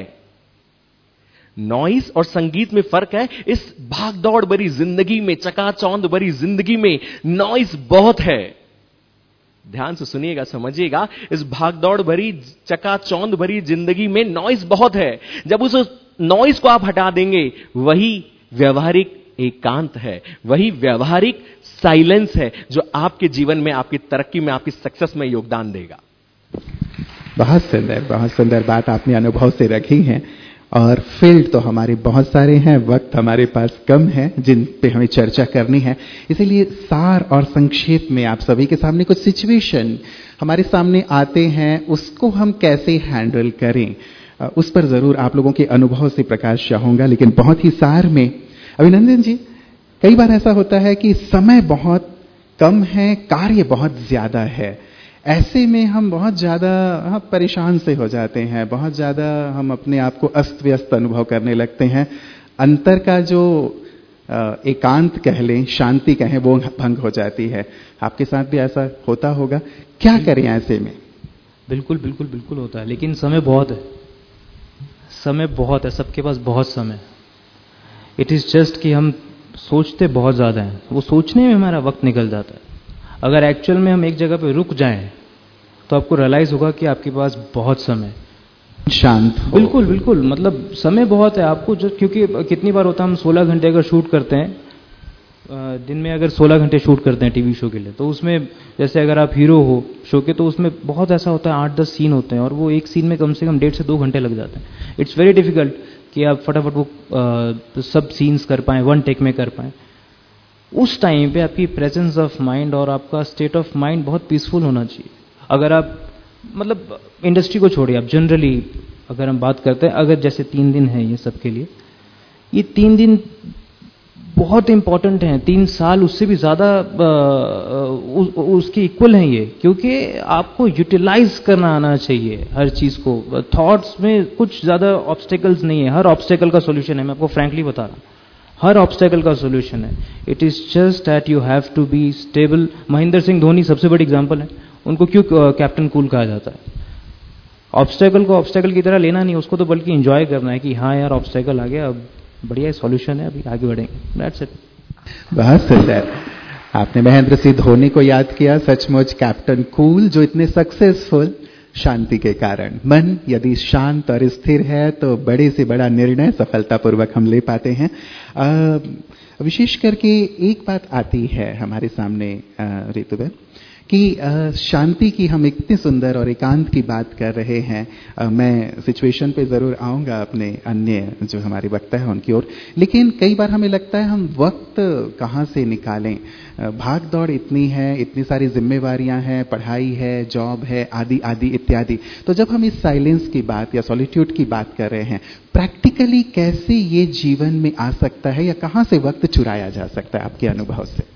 नॉइस और संगीत में फर्क है। इस भागदौड़ भरी जिंदगी में, चकाचौंध भरी जिंदगी में नॉइस बहुत है। ध्यान से सुनिएगा, समझिएगा, इस भागदौड़ भरी चकाचौंध भरी जिंदगी में नॉइस बहुत है। जब उस नॉइस को आप हटा देंगे, वही व्यवहारिक एकांत है, वही व्यवहारिक साइलेंस है जो आपके जीवन में, आपकी तरक्की में, आपकी सक्सेस में योगदान देगा। बहुत सुंदर बात आपने अनुभव से रखी है। और फील्ड तो हमारे बहुत सारे हैं, वक्त हमारे पास कम है जिन पे हमें चर्चा करनी है, इसीलिए सार और संक्षेप में आप सभी के सामने कुछ सिचुएशन हमारे सामने आते हैं, उसको हम कैसे हैंडल करें, उस पर जरूर आप लोगों के अनुभव से प्रकाश चाहूंगा। लेकिन बहुत ही सार में, अभिनंदन जी, कई बार ऐसा होता है कि समय बहुत कम है, कार्य बहुत ज्यादा है, ऐसे में हम बहुत ज्यादा परेशान से हो जाते हैं, बहुत ज्यादा हम अपने आप को अस्त व्यस्त अनुभव करने लगते हैं। अंतर का जो एकांत कह लें, शांति कहें, वो भंग हो जाती है। आपके साथ भी ऐसा होता होगा, क्या करें ऐसे में? बिल्कुल बिल्कुल बिल्कुल होता है, लेकिन समय बहुत है, समय बहुत है, सबके पास बहुत समय। इट इज जस्ट कि हम सोचते बहुत ज्यादा हैं, वो सोचने में हमारा वक्त निकल जाता है। अगर एक्चुअल में हम एक जगह पे रुक जाएं तो आपको रियलाइज होगा कि आपके पास बहुत समय, शांत हो। बिल्कुल बिल्कुल, मतलब समय बहुत है आपको। जो क्योंकि कितनी बार होता है, हम 16 घंटे अगर शूट करते हैं, दिन में अगर 16 घंटे शूट करते हैं टीवी शो के लिए, तो उसमें जैसे अगर आप हीरो हो शो के, तो उसमें बहुत ऐसा होता है 8-10 सीन होते हैं, और वो एक सीन में कम से कम 1.5 से 2 घंटे लग जाते हैं। इट्स वेरी डिफिकल्ट कि आप फटाफट वो सब सीन्स कर पाएँ, वन टेक में कर पाएँ। उस टाइम पे आपकी प्रेजेंस ऑफ माइंड और आपका स्टेट ऑफ माइंड बहुत पीसफुल होना चाहिए। अगर आप, मतलब इंडस्ट्री को छोड़िए, आप जनरली अगर हम बात करते हैं, अगर जैसे 3 दिन है ये सब के लिए, ये 3 दिन बहुत इंपॉर्टेंट हैं, 3 साल उससे भी ज़्यादा उसके इक्वल हैं ये, क्योंकि आपको यूटिलाइज करना आना चाहिए हर चीज़ को। थॉट्स में कुछ ज़्यादा ऑब्स्टेकल्स नहीं है, हर ऑब्स्टेकल का सोल्यूशन है, मैं आपको फ्रैंकली बता रहा हूँ, हर ऑब्स्टेकल का सोल्यूशन है। It is just that you have to be stable. Mahendra Singh Dhoni सबसे बड़ी एग्जांपल है, उनको क्यों कैप्टन कूल कहा जाता है? ऑब्स्टेकल को ऑब्स्टेकल की तरह लेना नहीं, उसको तो बल्कि एंजॉय करना है कि हाँ यार ऑब्स्टेकल आ गया, अब बढ़िया सॉल्यूशन है, अभी आगे बढ़ेंगे, दैट्स इट। बहुत सुंदर, आपने महेंद्र सिंह धोनी को याद किया, सचमुच कैप्टन कूल, जो इतने सक्सेसफुल शांति के कारण। मन यदि शांत और स्थिर है तो बड़े से बड़ा निर्णय सफलतापूर्वक हम ले पाते हैं। विशेष करके एक बात आती है हमारे सामने ऋतुबेन, कि शांति की हम इतनी सुंदर और एकांत की बात कर रहे हैं। मैं सिचुएशन पे जरूर आऊंगा अपने अन्य जो हमारे वक्ता है उनकी ओर, लेकिन कई बार हमें लगता है हम वक्त कहाँ से निकालें, भाग दौड़ इतनी है, इतनी सारी जिम्मेवारियां हैं, पढ़ाई है, जॉब है, आदि आदि इत्यादि। तो जब हम इस साइलेंस की बात या सॉलिट्यूड की बात कर रहे हैं, प्रैक्टिकली कैसे ये जीवन में आ सकता है या कहाँ से वक्त चुराया जा सकता है आपके अनुभव से?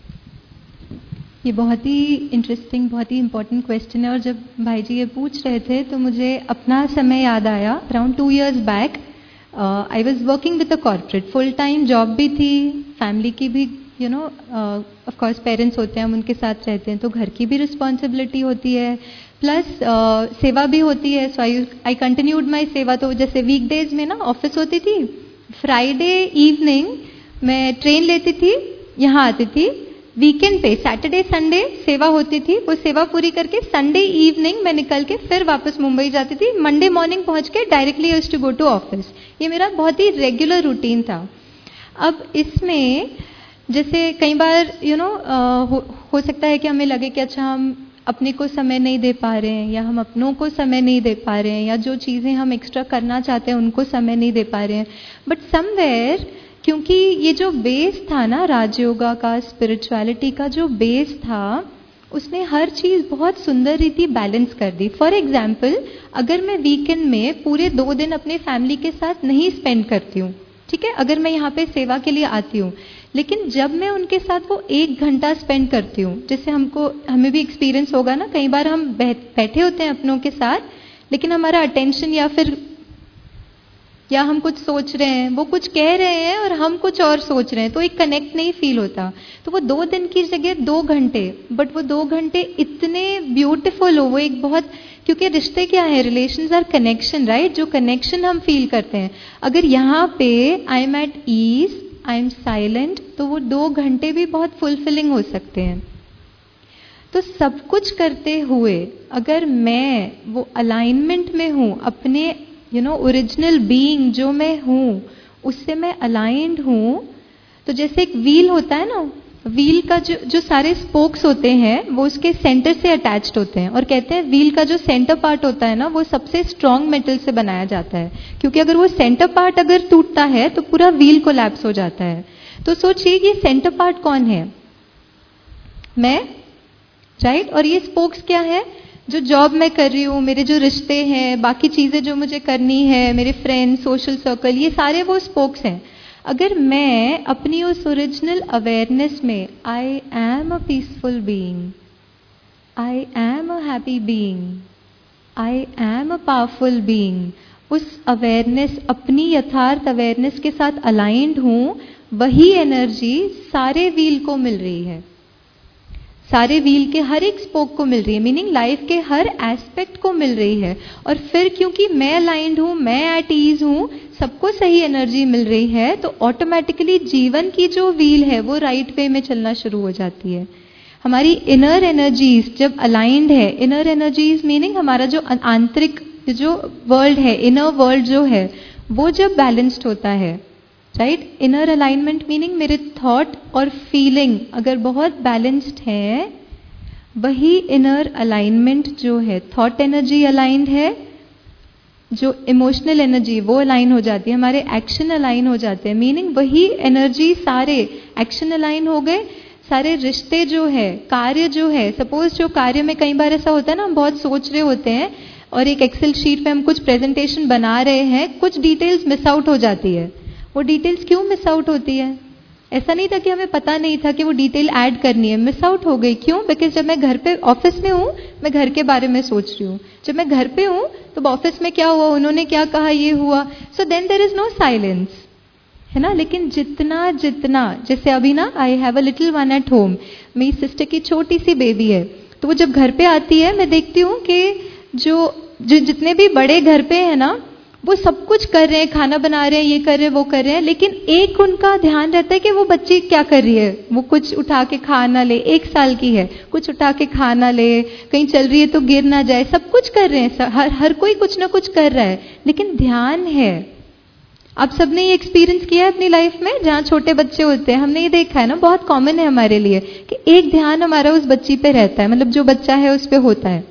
ये बहुत ही इंटरेस्टिंग, बहुत ही इम्पोर्टेंट क्वेश्चन है। और जब भाई जी ये पूछ रहे थे तो मुझे अपना समय याद आया। Around 2 years back I was working with a corporate, full time job भी थी, फैमिली की भी, you know, of course parents होते हैं, हम उनके साथ रहते हैं तो घर की भी रिस्पॉन्सिबिलिटी होती है, प्लस सेवा भी होती है। सो आई कंटिन्यूड माई सेवा। तो जैसे वीकडेज में ना ऑफिस होती थी, फ्राइडे इवनिंग मैं ट्रेन लेती थी, यहाँ आती थी, वीकेंड पे सैटरडे संडे सेवा होती थी, वो सेवा पूरी करके संडे इवनिंग मैं निकल के फिर वापस मुंबई जाती थी, मंडे मॉर्निंग पहुंच के directly used to go to office. ये मेरा बहुत ही रेगुलर रूटीन था। अब इसमें जैसे कई बार हो सकता है कि हमें लगे कि अच्छा हम अपने को समय नहीं दे पा रहे हैं, या हम अपनों को समय नहीं दे पा रहे हैं, या जो चीज़ें हम एक्स्ट्रा करना चाहते हैं उनको समय नहीं दे पा रहे हैं. बट समवेयर, क्योंकि ये जो बेस था ना राजयोगा का, स्पिरिचुअलिटी का जो बेस था, उसने हर चीज़ बहुत सुंदर रीति बैलेंस कर दी. फॉर एग्जाम्पल, अगर मैं वीकेंड में पूरे 2 दिन अपने फैमिली के साथ नहीं स्पेंड करती हूँ, ठीक है, अगर मैं यहाँ पे सेवा के लिए आती हूँ, लेकिन जब मैं उनके साथ वो 1 घंटा स्पेंड करती हूँ, जैसे हमें भी एक्सपीरियंस होगा ना, कई बार हम बैठे होते हैं अपनों के साथ, लेकिन हमारा अटेंशन या हम कुछ सोच रहे हैं, वो कुछ कह रहे हैं और हम कुछ और सोच रहे हैं, तो एक कनेक्ट नहीं फील होता. तो वो 2 दिन की जगह 2 घंटे, बट वो 2 घंटे इतने ब्यूटीफुल हो, वो एक बहुत, क्योंकि रिश्ते क्या है, रिलेशंस आर कनेक्शन, राइट, जो कनेक्शन हम फील करते हैं. अगर यहाँ पे I am at ease, I am silent, तो वो 2 घंटे भी बहुत फुलफिलिंग हो सकते हैं. तो सब कुछ करते हुए अगर मैं वो अलाइनमेंट में हूँ, अपने ओरिजिनल बीइंग जो मैं हूँ उससे मैं अलाइंड हूँ, तो जैसे एक व्हील होता है ना, व्हील का जो सारे स्पोक्स होते हैं वो उसके सेंटर से अटैच्ड होते हैं, और कहते हैं व्हील का जो सेंटर पार्ट होता है ना, वो सबसे स्ट्रॉन्ग मेटल से बनाया जाता है, क्योंकि अगर वो सेंटर पार्ट अगर टूटता है तो पूरा व्हील कोलैप्स हो जाता है. तो सोचिए ये सेंटर पार्ट कौन है, मैं, राइट, और ये स्पोक्स क्या है, जो जॉब मैं कर रही हूँ, मेरे जो रिश्ते हैं, बाकी चीज़ें जो मुझे करनी है, मेरे फ्रेंड्स, सोशल सर्कल, ये सारे वो स्पोक्स हैं. अगर मैं अपनी उस ओरिजिनल अवेयरनेस में, I am a peaceful being, I am a happy being, I am a powerful being, उस अवेयरनेस, अपनी यथार्थ अवेयरनेस के साथ अलाइंड हूँ, वही एनर्जी सारे व्हील को मिल रही है, सारे व्हील के हर एक स्पोक को मिल रही है, मीनिंग लाइफ के हर एस्पेक्ट को मिल रही है. और फिर क्योंकि मैं अलाइंड हूँ, मैं एट ईज हूँ, सबको सही एनर्जी मिल रही है, तो ऑटोमेटिकली जीवन की जो व्हील है वो राइट वे में चलना शुरू हो जाती है. हमारी इनर एनर्जीज जब अलाइंड है, इनर एनर्जीज मीनिंग हमारा जो आंतरिक जो वर्ल्ड है, इनर वर्ल्ड जो है, वो जब बैलेंस्ड होता है, राइट, इनर अलाइनमेंट मीनिंग मेरे थॉट और फीलिंग अगर बहुत बैलेंस्ड है, वही इनर अलाइनमेंट जो है, थॉट एनर्जी अलाइंड है, जो इमोशनल एनर्जी वो अलाइन हो जाती है, हमारे एक्शन अलाइन हो जाते हैं, मीनिंग वही एनर्जी, सारे एक्शन अलाइन हो गए, सारे रिश्ते जो है, कार्य जो है, सपोज जो कार्य में कई बार ऐसा होता है ना, हम बहुत सोच रहे होते हैं और एक एक्सेल शीट पे हम कुछ प्रेजेंटेशन बना रहे हैं, कुछ डिटेल्स मिस आउट हो जाती है. वो डिटेल्स क्यों मिस आउट होती है? ऐसा नहीं था कि हमें पता नहीं था कि वो डिटेल ऐड करनी है, मिस आउट हो गई. क्यों? बिकॉज जब मैं घर पे ऑफिस में हूँ, मैं घर के बारे में सोच रही हूँ. जब मैं घर पे हूँ तो ऑफिस में क्या हुआ, उन्होंने क्या कहा, ये हुआ, so then there is no silence, है ना. लेकिन जितना जितना, जैसे अभी ना, I have a little one at home, मेरी सिस्टर की छोटी सी बेबी है, तो वो जब घर पे आती है, मैं देखती हूँ कि जो जितने भी बड़े घर पे है ना, वो सब कुछ कर रहे हैं, खाना बना रहे हैं, ये कर रहे हैं, वो कर रहे हैं, लेकिन एक उनका ध्यान रहता है कि वो बच्ची क्या कर रही है, वो कुछ उठा के खा ना ले, 1 साल की है, कुछ उठा के खा ना ले, कहीं चल रही है तो गिर ना जाए, सब कुछ कर रहे हैं, हर कोई कुछ ना कुछ कर रहा है, लेकिन ध्यान है. आप सबने ये एक्सपीरियंस किया है अपनी लाइफ में, जहाँ छोटे बच्चे होते हैं, हमने ये देखा है ना, बहुत कॉमन है हमारे लिए कि एक ध्यान हमारा उस बच्ची पे रहता है, मतलब जो बच्चा है उस पे होता है.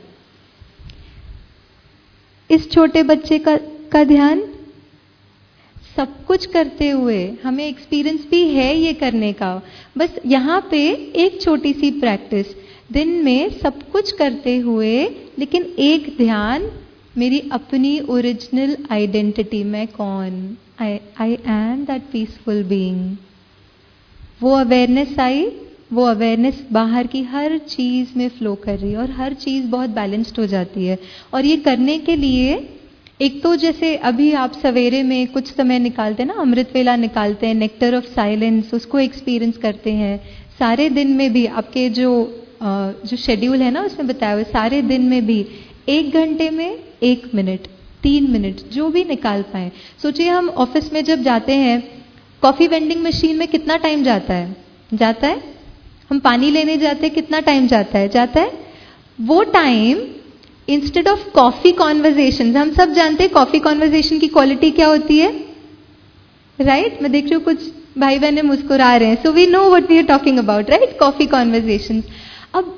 इस छोटे बच्चे का ध्यान सब कुछ करते हुए, हमें एक्सपीरियंस भी है ये करने का, बस यहाँ पे एक छोटी सी प्रैक्टिस, दिन में सब कुछ करते हुए लेकिन एक ध्यान, मेरी अपनी ओरिजिनल आइडेंटिटी, मैं कौन, I am that peaceful being. वो अवेयरनेस आई, वो अवेयरनेस बाहर की हर चीज में फ्लो कर रही है और हर चीज बहुत बैलेंस्ड हो जाती है. और ये करने के लिए एक तो जैसे अभी आप सवेरे में कुछ समय निकालते हैं ना, अमृत वेला निकालते हैं, नेक्टर ऑफ साइलेंस, उसको एक्सपीरियंस करते हैं. सारे दिन में भी आपके जो शेड्यूल है ना, उसमें बताया हुआ, सारे दिन में भी 1 घंटे में 1 मिनट, 3 मिनट, जो भी निकाल पाए. सोचिए हम ऑफिस में जब जाते हैं, कॉफी वेंडिंग मशीन में कितना टाइम जाता है, हम पानी लेने जाते हैं, कितना टाइम जाता है. वो time instead of coffee conversation, हम सब जानते हैं कॉफी कॉन्वर्जेशन की क्वालिटी क्या होती है, राइट. मैं देख रही हूँ कुछ भाई बहने मुस्कुरा रहे हैं, so we know what we are talking about, right, coffee conversation. अब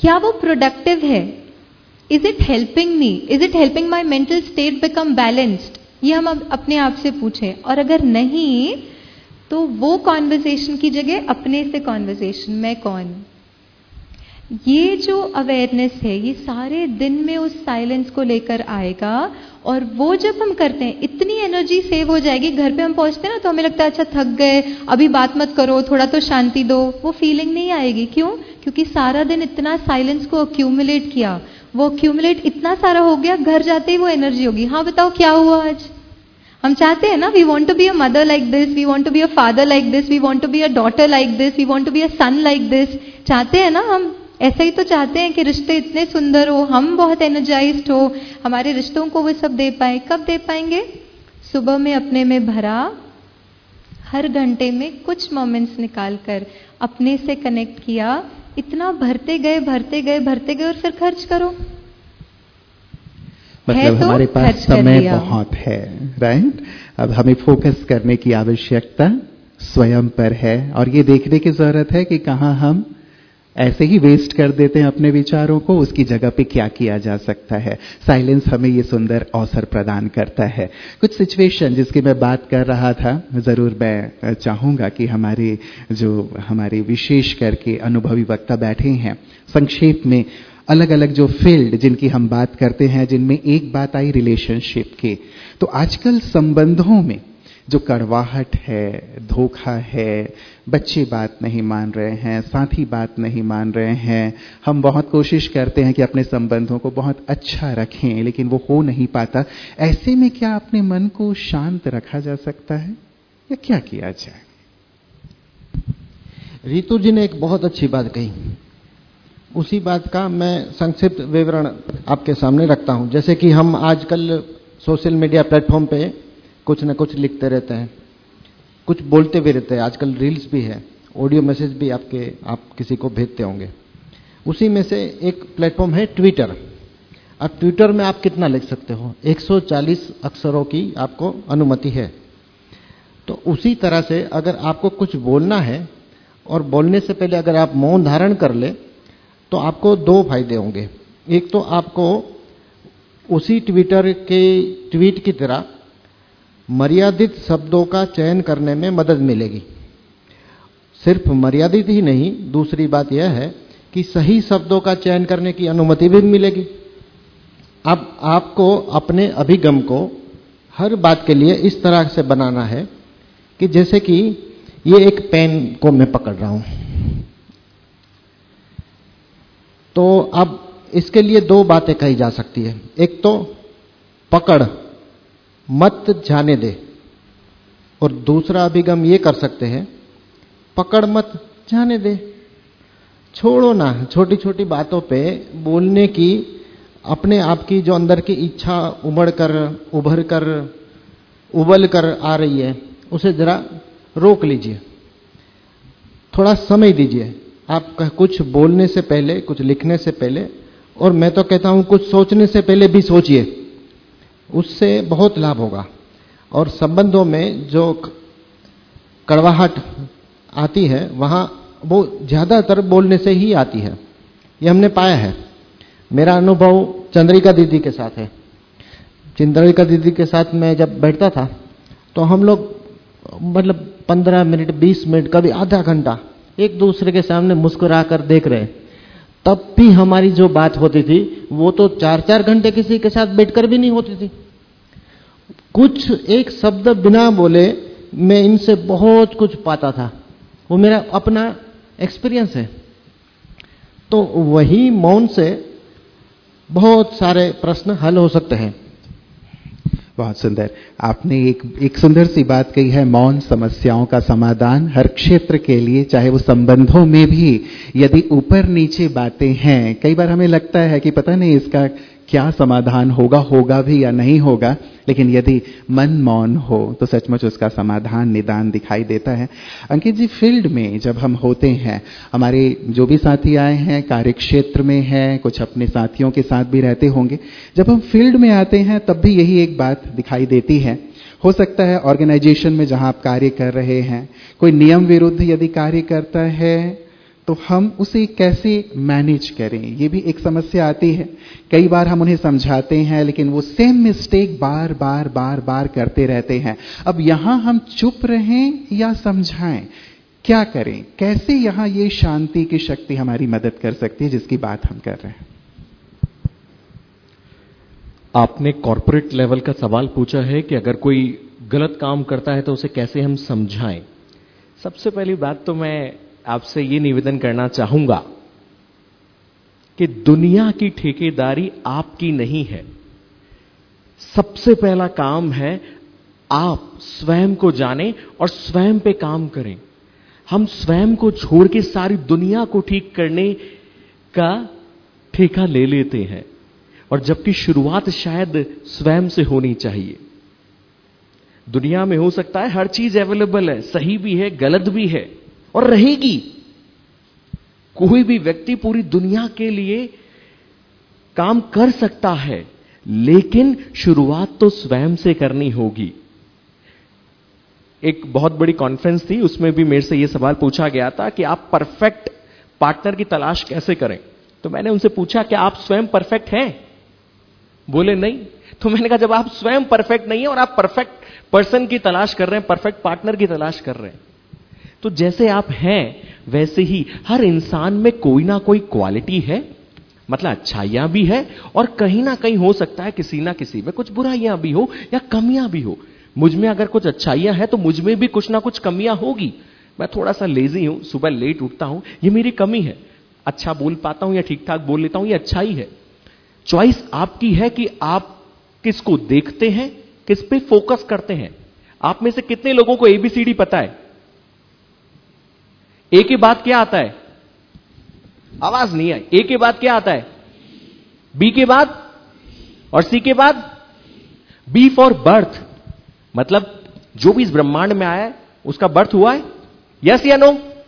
क्या वो प्रोडक्टिव है? Is it helping me? Is it helping my mental state become balanced? ये हम अपने आप से पूछें। और अगर नहीं, तो वो कॉन्वर्सेशन की जगह अपने से कॉन्वर्सेशन, मैं कौन? ये जो अवेयरनेस है, ये सारे दिन में उस साइलेंस को लेकर आएगा। और वो जब हम करते हैं, इतनी एनर्जी सेव हो जाएगी। घर पे हम पहुंचते हैं ना, तो हमें लगता है अच्छा थक गए, अभी बात मत करो, थोड़ा तो शांति दो। वो फीलिंग नहीं आएगी। क्यों? क्योंकि सारा दिन इतना साइलेंस को अक्यूमुलेट किया, वो अक्यूमुलेट इतना सारा हो गया, घर जाते ही वो एनर्जी होगी। हाँ बताओ क्या हुआ आज? हम चाहते हैं ना, we want to be a mother like this, we want to be a father like this, we want to be a daughter like this, we want to be a son like this. चाहते हैं ना हम? ऐसा ही तो चाहते हैं कि रिश्ते इतने सुंदर हो, हम बहुत एनर्जाइज्ड हो, हमारे रिश्तों को वो सब दे पाए। कब दे पाएंगे? सुबह में अपने में भरा, हर घंटे में कुछ मोमेंट्स निकाल कर अपने से कनेक्ट किया। इतना भरते गए भरते गए भरते गए, और फिर खर्च करो। मतलब तो हमारे पास समय बहुत है, राइट? अब हमें फोकस करने की आवश्यकता स्वयं पर है, और ये देखने की जरूरत है कि कहाँ हम ऐसे ही वेस्ट कर देते हैं अपने विचारों को, उसकी जगह पे क्या किया जा सकता है। साइलेंस हमें ये सुंदर अवसर प्रदान करता है। कुछ सिचुएशन जिसकी मैं बात कर रहा था, जरूर मैं चाहूंगा कि हमारे विशेष करके अनुभवी वक्ता बैठे हैं, संक्षेप में अलग अलग जो फील्ड जिनकी हम बात करते हैं, जिनमें एक बात आई रिलेशनशिप की। तो आजकल संबंधों में जो कड़वाहट है, धोखा है, बच्चे बात नहीं मान रहे हैं, साथी बात नहीं मान रहे हैं, हम बहुत कोशिश करते हैं कि अपने संबंधों को बहुत अच्छा रखें, लेकिन वो हो नहीं पाता। ऐसे में क्या अपने मन को शांत रखा जा सकता है, या क्या किया जाए? रितु जी ने एक बहुत अच्छी बात कही। उसी बात का मैं संक्षिप्त विवरण आपके सामने रखता हूं। जैसे कि हम आजकल सोशल मीडिया प्लेटफॉर्म पे कुछ न कुछ लिखते रहते हैं, कुछ बोलते भी रहते हैं। आजकल रील्स भी है, ऑडियो मैसेज भी आप किसी को भेजते होंगे। उसी में से एक प्लेटफॉर्म है ट्विटर। अब ट्विटर में आप कितना लिख सकते हो? 140 अक्षरों की आपको अनुमति है। तो उसी तरह से अगर आपको कुछ बोलना है और बोलने से पहले अगर आप मौन धारण कर ले, तो आपको दो फायदे होंगे। एक तो आपको उसी ट्विटर के ट्वीट की तरह मर्यादित शब्दों का चयन करने में मदद मिलेगी। सिर्फ मर्यादित ही नहीं, दूसरी बात यह है कि सही शब्दों का चयन करने की अनुमति भी मिलेगी। अब आपको अपने अभिगम को हर बात के लिए इस तरह से बनाना है कि जैसे कि ये एक पेन को मैं पकड़ रहा हूं, तो अब इसके लिए दो बातें कही जा सकती है। एक तो पकड़ मत जाने दे, और दूसरा अभिगम ये कर सकते हैं पकड़ मत जाने दे। छोड़ो ना छोटी छोटी बातों पे बोलने की, अपने आप की जो अंदर की इच्छा उभर कर उबल कर आ रही है, उसे जरा रोक लीजिए, थोड़ा समय दीजिए। आप कुछ बोलने से पहले, कुछ लिखने से पहले, और मैं तो कहता हूं कुछ सोचने से पहले भी सोचिए, उससे बहुत लाभ होगा। और संबंधों में जो कड़वाहट आती है, वहां वो ज्यादातर बोलने से ही आती है, ये हमने पाया है। मेरा अनुभव चंद्रिका दीदी के साथ है। चंद्रिका दीदी के साथ मैं जब बैठता था, तो हम लोग मतलब 15 मिनट, 20 मिनट, कभी आधा घंटा एक दूसरे के सामने मुस्कुरा कर देख रहे, तब भी हमारी जो बात होती थी वो तो 4-4 घंटे किसी के साथ बैठकर भी नहीं होती थी। कुछ एक शब्द बिना बोले मैं इनसे बहुत कुछ पाता था, वो मेरा अपना एक्सपीरियंस है। तो वही मौन से बहुत सारे प्रश्न हल हो सकते हैं। बहुत सुंदर, आपने एक सुंदर सी बात कही है, मौन समस्याओं का समाधान हर क्षेत्र के लिए, चाहे वो संबंधों में भी यदि ऊपर नीचे बातें हैं। कई बार हमें लगता है कि पता नहीं इसका क्या समाधान होगा भी या नहीं होगा, लेकिन यदि मन मौन हो तो सचमुच उसका समाधान, निदान दिखाई देता है। अंकित जी, फील्ड में जब हम होते हैं, हमारे जो भी साथी आए हैं कार्य क्षेत्र में हैं, कुछ अपने साथियों के साथ भी रहते होंगे, जब हम फील्ड में आते हैं तब भी यही एक बात दिखाई देती है। हो सकता है ऑर्गेनाइजेशन में जहां आप कार्य कर रहे हैं, कोई नियम विरुद्ध यदि कार्य करता है तो हम उसे कैसे मैनेज करें, ये भी एक समस्या आती है। कई बार हम उन्हें समझाते हैं लेकिन वो सेम मिस्टेक बार बार करते रहते हैं। अब यहां हम चुप रहें या समझाएं, क्या करें? कैसे यहां ये शांति की शक्ति हमारी मदद कर सकती है जिसकी बात हम कर रहे हैं? आपने कॉर्पोरेट लेवल का सवाल पूछा है कि अगर कोई गलत काम करता है तो उसे कैसे हम समझाएं। सबसे पहली बात तो मैं आपसे ये निवेदन करना चाहूंगा कि दुनिया की ठेकेदारी आपकी नहीं है। सबसे पहला काम है आप स्वयं को जानें और स्वयं पे काम करें। हम स्वयं को छोड़ के सारी दुनिया को ठीक करने का ठेका ले लेते हैं, और जबकि शुरुआत शायद स्वयं से होनी चाहिए। दुनिया में हो सकता है हर चीज अवेलेबल है, सही भी है, गलत भी है और रहेगी। कोई भी व्यक्ति पूरी दुनिया के लिए काम कर सकता है, लेकिन शुरुआत तो स्वयं से करनी होगी। एक बहुत बड़ी कॉन्फ्रेंस थी, उसमें भी मेरे से यह सवाल पूछा गया था कि आप परफेक्ट पार्टनर की तलाश कैसे करें। तो मैंने उनसे पूछा कि आप स्वयं परफेक्ट हैं? बोले नहीं। तो मैंने कहा जब आप स्वयं परफेक्ट नहीं है और आप परफेक्ट पर्सन की तलाश कर रहे हैं, परफेक्ट पार्टनर की तलाश कर रहे हैं, तो जैसे आप हैं वैसे ही हर इंसान में कोई ना कोई क्वालिटी है, मतलब अच्छाइयां भी है और कहीं ना कहीं हो सकता है किसी ना किसी में कुछ बुराइयां भी हो या कमियां भी हो। मुझ में अगर कुछ अच्छाइयां हैं तो मुझ में भी कुछ ना कुछ कमियां होगी। मैं थोड़ा सा लेजी हूं, सुबह लेट उठता हूं, ये मेरी कमी है। अच्छा बोल पाता हूं या ठीक ठाक बोल लेता हूं, ये अच्छाई है। चॉइस आपकी है कि आप किसको देखते हैं, किस पे फोकस करते हैं। आप में से कितने लोगों को एबीसीडी पता है? ए के बाद क्या आता है? आवाज नहीं आई। ए के बाद क्या आता है? बी के बाद, और सी के बाद बी फॉर बर्थ। मतलब जो भी इस ब्रह्मांड में आया है उसका बर्थ हुआ है, यस या नो?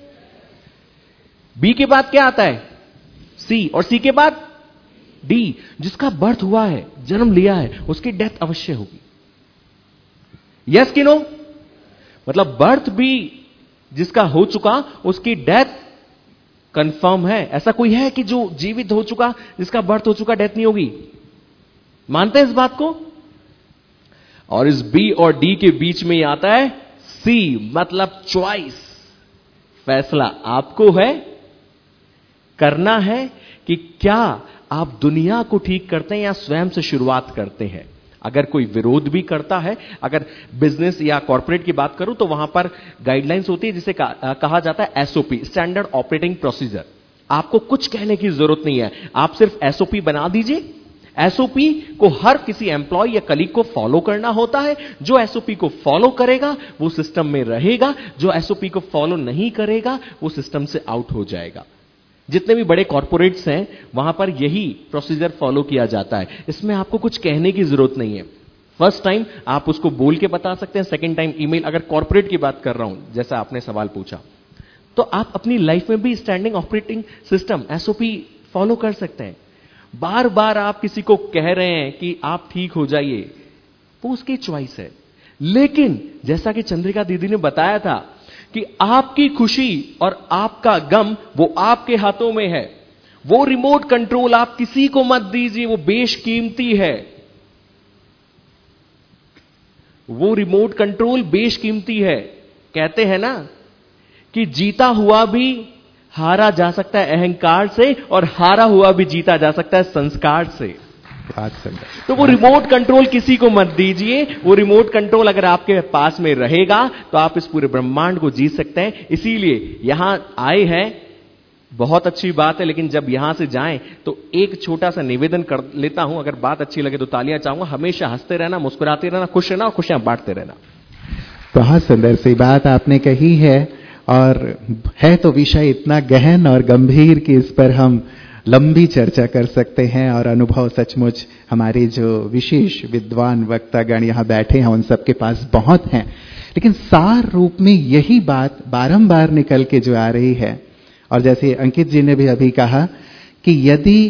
बी के बाद क्या आता है? सी, और सी के बाद डी। जिसका बर्थ हुआ है, जन्म लिया है, उसकी डेथ अवश्य होगी, यस कि नो? मतलब बर्थ भी जिसका हो चुका उसकी डेथ कंफर्म है। ऐसा कोई है कि जो जीवित हो चुका, जिसका बर्थ हो चुका, डेथ नहीं होगी? मानते हैं इस बात को? और इस बी और डी के बीच में आता है सी, मतलब चॉइस। फैसला आपको है, करना है कि क्या आप दुनिया को ठीक करते हैं या स्वयं से शुरुआत करते हैं। अगर कोई विरोध भी करता है, अगर बिजनेस या कॉर्पोरेट की बात करूं तो वहां पर गाइडलाइंस होती है जिसे कहा जाता है एसओपी, स्टैंडर्ड ऑपरेटिंग प्रोसीजर। आपको कुछ कहने की जरूरत नहीं है, आप सिर्फ एसओपी बना दीजिए। एसओपी को हर किसी एम्प्लॉय या कलीग को फॉलो करना होता है। जो एसओपी को फॉलो करेगा वो सिस्टम में रहेगा, जो एसओपी को फॉलो नहीं करेगा वो सिस्टम से आउट हो जाएगा। जितने भी बड़े कॉर्पोरेट्स हैं वहां पर यही प्रोसीजर फॉलो किया जाता है। इसमें आपको कुछ कहने की जरूरत नहीं है। फर्स्ट टाइम आप उसको बोल के बता सकते हैं, सेकंड टाइम ईमेल। अगर कॉर्पोरेट की बात कर रहा हूं, जैसा आपने सवाल पूछा, तो आप अपनी लाइफ में भी standing operating system SOP follow कर सकते हैं। बार बार आप किसी को कह रहे हैं कि आप ठीक हो जाइए, वो उसकी चॉइस है। लेकिन जैसा कि चंद्रिका दीदी ने बताया था कि आपकी खुशी और आपका गम वो आपके हाथों में है। वो रिमोट कंट्रोल आप किसी को मत दीजिए, वो बेशकीमती है। वो रिमोट कंट्रोल बेशकीमती है। कहते हैं ना कि जीता हुआ भी हारा जा सकता है अहंकार से, और हारा हुआ भी जीता जा सकता है संस्कार से। तो वो रिमोट कंट्रोल किसी को मत दीजिए। वो रिमोट कंट्रोल अगर आपके पास में रहेगा तो आप इस पूरे ब्रह्मांड को जीत सकते हैं। इसीलिए यहां आए हैं, बहुत अच्छी बात है, लेकिन जब यहां से जाएं तो एक छोटा सा निवेदन कर लेता हूं। अगर बात अच्छी लगे तो तालियां चाहूंगा। हमेशा हंसते रहना, मुस्कुराते रहना, खुश रहना और खुशियां बांटते रहना। बहुत सुंदर सी बात आपने कही है, और है तो विषय इतना गहन और गंभीर कि इस पर हम लंबी चर्चा कर सकते हैं। और अनुभव सचमुच हमारे जो विशेष विद्वान वक्तागण यहाँ बैठे हैं उन सबके पास बहुत हैं। लेकिन सार रूप में यही बात बारंबार निकल के जो आ रही है, और जैसे अंकित जी ने भी अभी कहा कि यदि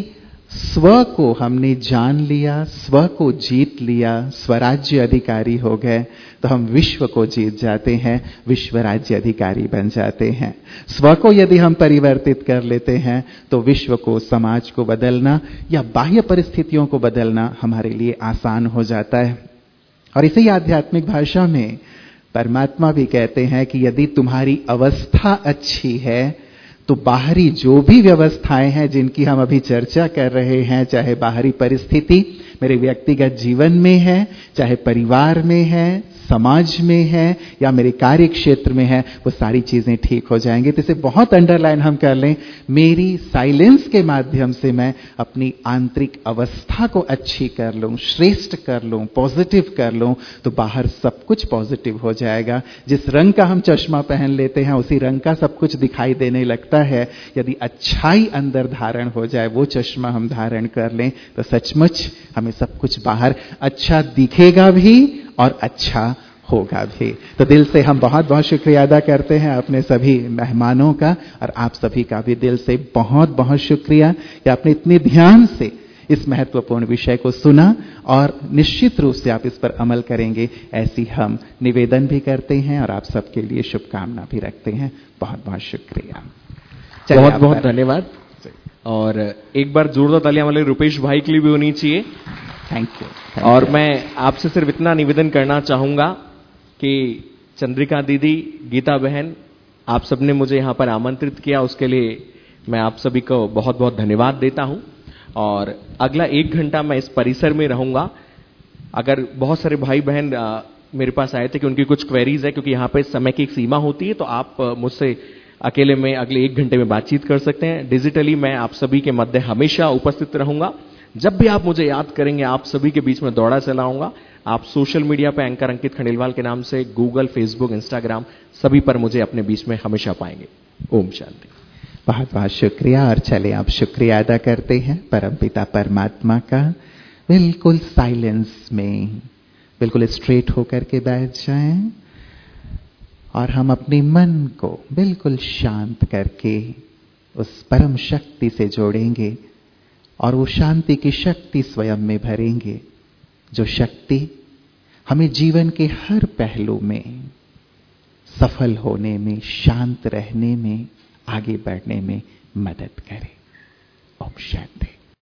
स्व को हमने जान लिया, स्व को जीत लिया, स्वराज्य अधिकारी हो गए, तो हम विश्व को जीत जाते हैं, विश्व राज्य अधिकारी बन जाते हैं। स्व को यदि हम परिवर्तित कर लेते हैं तो विश्व को, समाज को बदलना या बाह्य परिस्थितियों को बदलना हमारे लिए आसान हो जाता है। और इसी ही आध्यात्मिक भाषा में परमात्मा भी कहते हैं कि यदि तुम्हारी अवस्था अच्छी है तो बाहरी जो भी व्यवस्थाएं हैं जिनकी हम अभी चर्चा कर रहे हैं, चाहे बाहरी परिस्थिति मेरे व्यक्तिगत जीवन में है, चाहे परिवार में है, समाज में है या मेरे कार्य क्षेत्र में है, वो सारी चीजें ठीक हो जाएंगी। तो इसे बहुत अंडरलाइन हम कर लें, मेरी साइलेंस के माध्यम से मैं अपनी आंतरिक अवस्था को अच्छी कर लूं, श्रेष्ठ कर लूं, पॉजिटिव कर लूं, तो बाहर सब कुछ पॉजिटिव हो जाएगा। जिस रंग का हम चश्मा पहन लेते हैं उसी रंग का सब कुछ दिखाई देने लगता है। यदि अच्छाई अंदर धारण हो जाए, वो चश्मा हम धारण कर लें, तो सचमुच हमें सब कुछ बाहर अच्छा दिखेगा भी और अच्छा होगा भी। तो दिल से हम बहुत बहुत शुक्रिया अदा करते हैं अपने सभी मेहमानों का, और आप सभी का भी दिल से बहुत बहुत शुक्रिया कि आपने इतने ध्यान से इस महत्वपूर्ण विषय को सुना और निश्चित रूप से आप इस पर अमल करेंगे, ऐसी हम निवेदन भी करते हैं और आप सबके लिए शुभकामना भी रखते हैं। बहुत बहुत शुक्रिया, बहुत बहुत धन्यवाद। और एक बार जोरदार तालियां वाले रुपेश भाई के लिए भी होनी चाहिए। Thank you. और मैं आपसे सिर्फ इतना निवेदन करना चाहूंगा कि चंद्रिका दीदी, गीता बहन, आप सबने मुझे यहां पर आमंत्रित किया, उसके लिए मैं आप सभी को बहुत बहुत धन्यवाद देता हूं। और अगला 1 घंटा मैं इस परिसर में रहूंगा। अगर बहुत सारे भाई बहन मेरे पास आए थे कि उनकी कुछ क्वेरीज है, क्योंकि यहाँ पे समय की एक सीमा होती है, तो आप मुझसे अकेले में अगले 1 घंटे में बातचीत कर सकते हैं। डिजिटली मैं आप सभी के मध्य हमेशा उपस्थित रहूंगा। जब भी आप मुझे याद करेंगे, आप सभी के बीच में दौड़ा चलाऊंगा। आप सोशल मीडिया पे एंकर अंकित खंडेलवाल के नाम से गूगल, फेसबुक, इंस्टाग्राम सभी पर मुझे अपने बीच में हमेशा पाएंगे। ओम शांति। बहुत बहुत शुक्रिया। और चले आप शुक्रिया अदा करते हैं परमपिता परमात्मा का। बिल्कुल साइलेंस में, बिल्कुल स्ट्रेट होकर के बैठ जाएं और हम अपने मन को बिल्कुल शांत करके उस परम शक्ति से जोड़ेंगे और वो शांति की शक्ति स्वयं में भरेंगे, जो शक्ति हमें जीवन के हर पहलू में सफल होने में, शांत रहने में, आगे बढ़ने में मदद करे। ओम शांति।